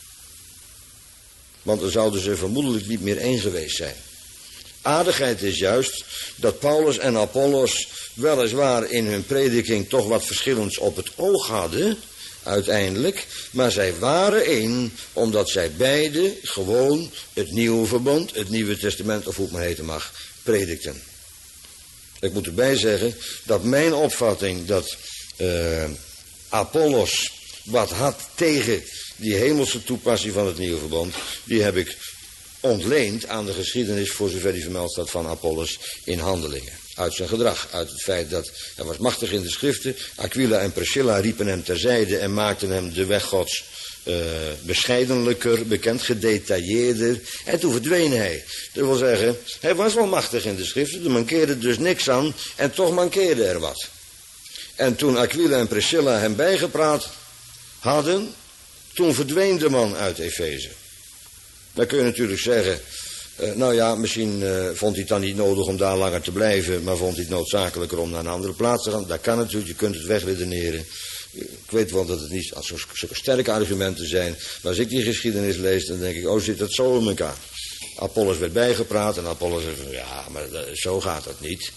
Want dan zouden ze vermoedelijk niet meer één geweest zijn. Aardigheid is juist dat Paulus en Apollos weliswaar in hun prediking toch wat verschillends op het oog hadden, uiteindelijk, maar zij waren één, omdat zij beide gewoon het nieuwe verbond, het nieuwe testament, of hoe het maar heten mag, predikten. Ik moet erbij zeggen dat mijn opvatting dat uh, Apollos wat had tegen die hemelse toepassing van het nieuwe verbond, die heb ik ontleend aan de geschiedenis, voor zover die vermeld staat, van Apollos in Handelingen. Uit zijn gedrag, uit het feit dat hij was machtig in de schriften. Aquila en Priscilla riepen hem terzijde en maakten hem de weg Gods uh, bescheidenlijker, bekend, gedetailleerder. En toen verdween hij. Dat wil zeggen, hij was wel machtig in de schriften, er mankeerde dus niks aan en toch mankeerde er wat. En toen Aquila en Priscilla hem bijgepraat hadden, toen verdween de man uit Efeze. Dan kun je natuurlijk zeggen, uh, nou ja, misschien uh, vond hij het dan niet nodig om daar langer te blijven, maar vond hij het noodzakelijker om naar een andere plaats te gaan. Dat kan natuurlijk, je kunt het wegredeneren. Ik weet wel dat het niet als zulke sterke argumenten zijn, maar als ik die geschiedenis lees, dan denk ik, oh, zit dat zo in elkaar. Apollos werd bijgepraat en Apollos zei, ja, maar uh, zo gaat dat niet.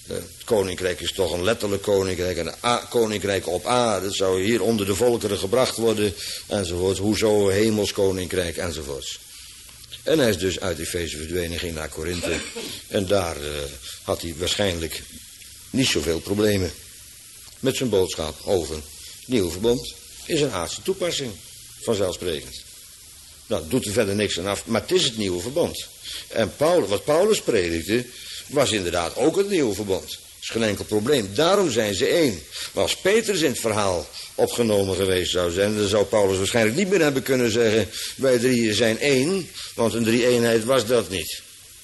Het koninkrijk is toch een letterlijk koninkrijk, een a- koninkrijk op aarde. Het zou hier onder de volkeren gebracht worden, enzovoort. Hoezo een hemels koninkrijk, enzovoort. En hij is dus uit Efeze verdwenen, ging naar Korinthe. En daar uh, had hij waarschijnlijk niet zoveel problemen met zijn boodschap over het nieuwe verbond. Is een aardse toepassing, vanzelfsprekend. Nou, doet er verder niks aan af, maar het is het nieuwe verbond. En Paulus, wat Paulus predikte, was inderdaad ook het nieuwe verbond. Dat is geen enkel probleem. Daarom zijn ze één. Maar als Petrus in het verhaal opgenomen geweest zou zijn, dan zou Paulus waarschijnlijk niet meer hebben kunnen zeggen, wij drieën zijn één, want een drie-eenheid was dat niet.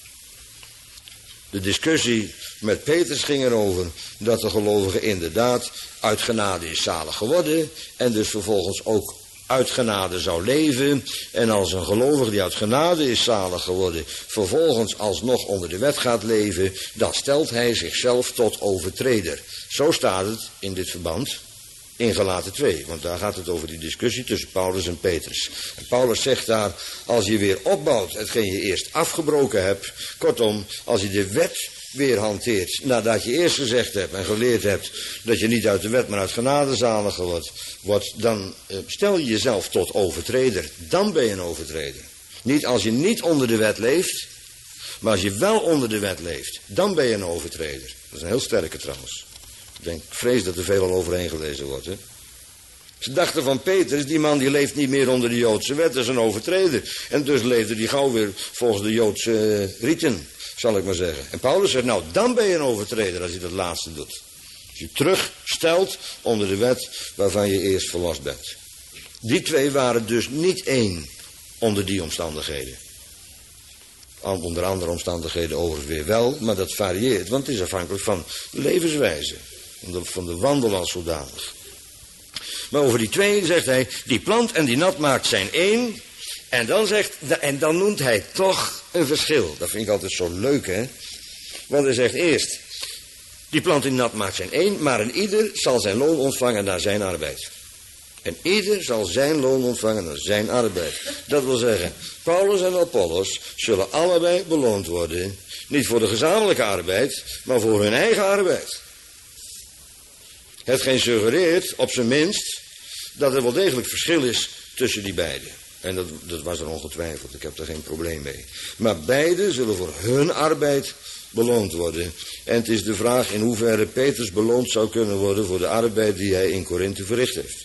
De discussie met Petrus ging erover dat de gelovige inderdaad uit genade is zalig geworden en dus vervolgens ook uit genade zou leven. En als een gelovige die uit genade is zalig geworden vervolgens alsnog onder de wet gaat leven, dan stelt hij zichzelf tot overtreder. Zo staat het in dit verband in Galaten twee, want daar gaat het over die discussie tussen Paulus en Petrus. En Paulus zegt daar, als je weer opbouwt hetgeen je eerst afgebroken hebt, kortom, als je de wet weer hanteert, nadat je eerst gezegd hebt en geleerd hebt dat je niet uit de wet, maar uit genade zalig wordt, wordt dan uh, stel je jezelf tot overtreder. Dan ben je een overtreder. Niet als je niet onder de wet leeft, maar als je wel onder de wet leeft, dan ben je een overtreder. Dat is een heel sterke trouwens. Ik denk, ik vrees dat er veel al overheen gelezen wordt. Hè? Ze dachten van Petrus, die man die leeft niet meer onder de Joodse wet, dat is een overtreder. En dus leefde die gauw weer volgens de Joodse uh, riten, zal ik maar zeggen. En Paulus zegt, nou, dan ben je een overtreder als je dat laatste doet. Als je terugstelt onder de wet waarvan je eerst verlost bent. Die twee waren dus niet één onder die omstandigheden. Onder andere omstandigheden overigens weer wel, maar dat varieert, want het is afhankelijk van de levenswijze. Van de wandel als zodanig. Maar over die twee zegt hij, die plant en die nat maakt zijn één. En dan, zegt, en dan noemt hij toch een verschil. Dat vind ik altijd zo leuk, hè. Want hij zegt eerst, die plant en die nat maakt zijn één, maar een ieder zal zijn loon ontvangen naar zijn arbeid. En ieder zal zijn loon ontvangen naar zijn arbeid. Dat wil zeggen, Paulus en Apollos zullen allebei beloond worden. Niet voor de gezamenlijke arbeid, maar voor hun eigen arbeid. Hetgeen suggereert, op zijn minst, dat er wel degelijk verschil is tussen die beiden. En dat, dat was er ongetwijfeld, ik heb er geen probleem mee. Maar beide zullen voor hun arbeid beloond worden. En het is de vraag in hoeverre Petrus beloond zou kunnen worden voor de arbeid die hij in Korinthe verricht heeft.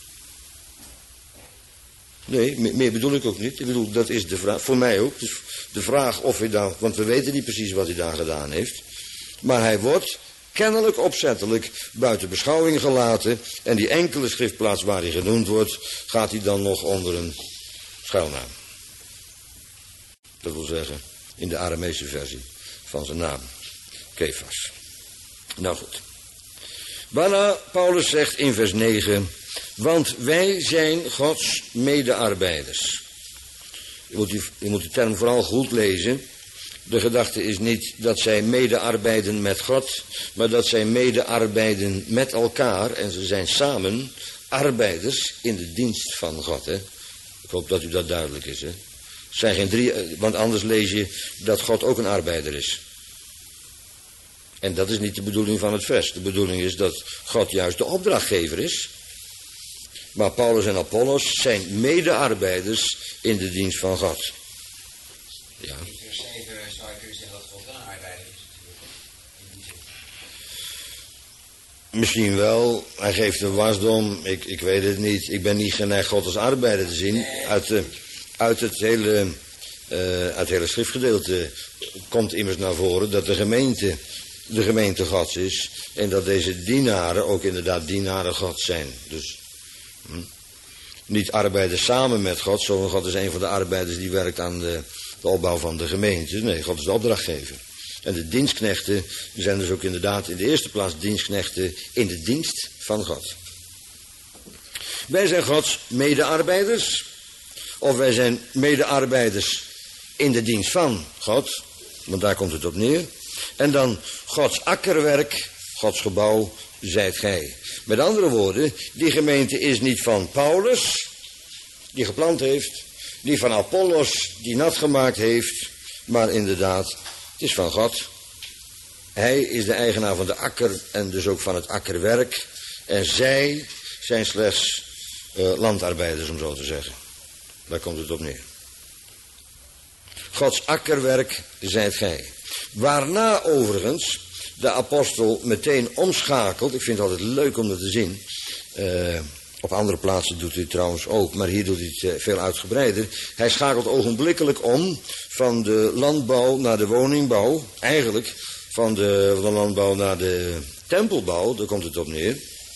Nee, meer bedoel ik ook niet. Ik bedoel, dat is de vraag, voor mij ook. Dus de vraag of hij daar, want we weten niet precies wat hij daar gedaan heeft. Maar hij wordt kennelijk opzettelijk buiten beschouwing gelaten. En die enkele schriftplaats waar hij genoemd wordt, gaat hij dan nog onder een schuilnaam. Dat wil zeggen, in de Aramese versie van zijn naam. Kefas. Nou goed. Waarna Paulus zegt in vers negen, want wij zijn Gods medearbeiders. Je moet, die, je moet de term vooral goed lezen. De gedachte is niet dat zij medearbeiden met God, maar dat zij medearbeiden met elkaar. En ze zijn samen arbeiders in de dienst van God. Hè? Ik hoop dat u dat duidelijk is. Hè? Het zijn geen drie, want anders lees je dat God ook een arbeider is. En dat is niet de bedoeling van het vers. De bedoeling is dat God juist de opdrachtgever is. Maar Paulus en Apollos zijn medearbeiders in de dienst van God. Ja. In vers zeven zou je kunnen zeggen dat God een arbeider is natuurlijk. Misschien wel. Hij geeft de wasdom. Ik, ik weet het niet. Ik ben niet geneigd God als arbeider te zien. Uit, de, uit, het hele, uh, uit het hele schriftgedeelte komt immers naar voren dat de gemeente de gemeente Gods is. En dat deze dienaren ook inderdaad dienaren Gods zijn. Dus hm, niet arbeiders samen met God. Zo God is een van de arbeiders die werkt aan de, de opbouw van de gemeente. Nee, God is de opdrachtgever. En de dienstknechten zijn dus ook inderdaad in de eerste plaats dienstknechten in de dienst van God. Wij zijn Gods medearbeiders. Of wij zijn medearbeiders in de dienst van God. Want daar komt het op neer. En dan Gods akkerwerk, Gods gebouw, zijt gij. Met andere woorden, die gemeente is niet van Paulus, die geplant heeft. Niet van Apollos, die nat gemaakt heeft. Maar inderdaad, het is van God. Hij is de eigenaar van de akker en dus ook van het akkerwerk. En zij zijn slechts uh, landarbeiders, om zo te zeggen. Daar komt het op neer. Gods akkerwerk zijt gij. Waarna overigens de apostel meteen omschakelt. Ik vind het altijd leuk om dat te zien. Uh, op andere plaatsen doet hij het trouwens ook, maar hier doet hij het uh, veel uitgebreider. Hij schakelt ogenblikkelijk om van de landbouw naar de woningbouw. Eigenlijk van de, van de landbouw naar de tempelbouw, daar komt het op neer.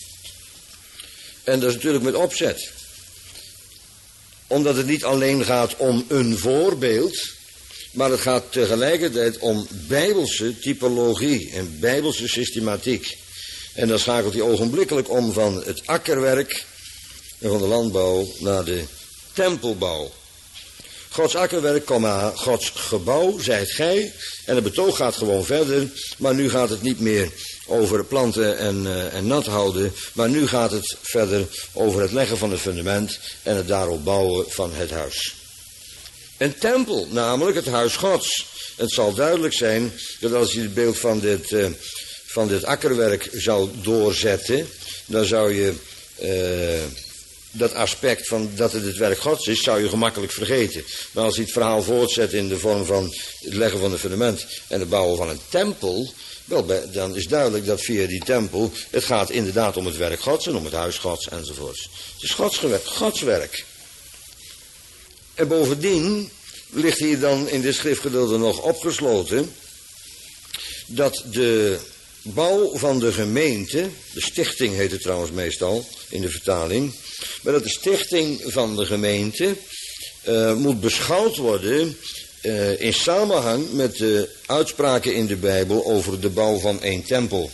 En dat is natuurlijk met opzet. Omdat het niet alleen gaat om een voorbeeld, maar het gaat tegelijkertijd om bijbelse typologie en bijbelse systematiek. En dan schakelt hij ogenblikkelijk om van het akkerwerk en van de landbouw naar de tempelbouw. Gods akkerwerk, komma, Gods gebouw, zijt gij. En het betoog gaat gewoon verder, maar nu gaat het niet meer over planten en, uh, en nat houden, maar nu gaat het verder over het leggen van het fundament en het daarop bouwen van het huis. Een tempel, namelijk het huis Gods. Het zal duidelijk zijn dat als je het beeld van dit, uh, van dit akkerwerk zou doorzetten, dan zou je uh, dat aspect van dat het het werk Gods is, zou je gemakkelijk vergeten. Maar als je het verhaal voortzet in de vorm van het leggen van het fundament en het bouwen van een tempel, wel, dan is duidelijk dat via die tempel, het gaat inderdaad om het werk Gods en om het huis Gods enzovoorts. Het is Gods, Gods werk. En bovendien ligt hier dan in dit schriftgedeelte nog opgesloten dat de bouw van de gemeente, de stichting heet het trouwens meestal in de vertaling, maar dat de stichting van de gemeente uh, moet beschouwd worden uh, in samenhang met de uitspraken in de Bijbel over de bouw van één tempel.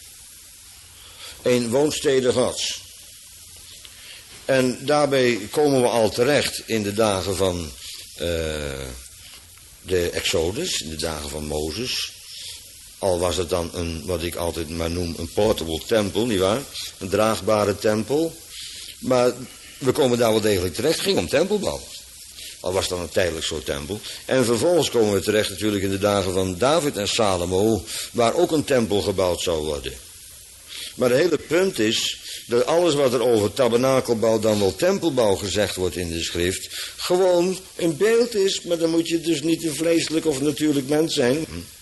Een woonstede Gods. En daarbij komen we al terecht in de dagen van uh, de Exodus, in de dagen van Mozes. Al was het dan een, wat ik altijd maar noem, een portable tempel, nietwaar? Een draagbare tempel. Maar we komen daar wel degelijk terecht. Het ging om tempelbouw. Al was het dan een tijdelijk soort tempel. En vervolgens komen we terecht natuurlijk in de dagen van David en Salomo, waar ook een tempel gebouwd zou worden. Maar het hele punt is dat alles wat er over tabernakelbouw dan wel tempelbouw gezegd wordt in de schrift, gewoon een beeld is, maar dan moet je dus niet een vleeselijk of natuurlijk mens zijn.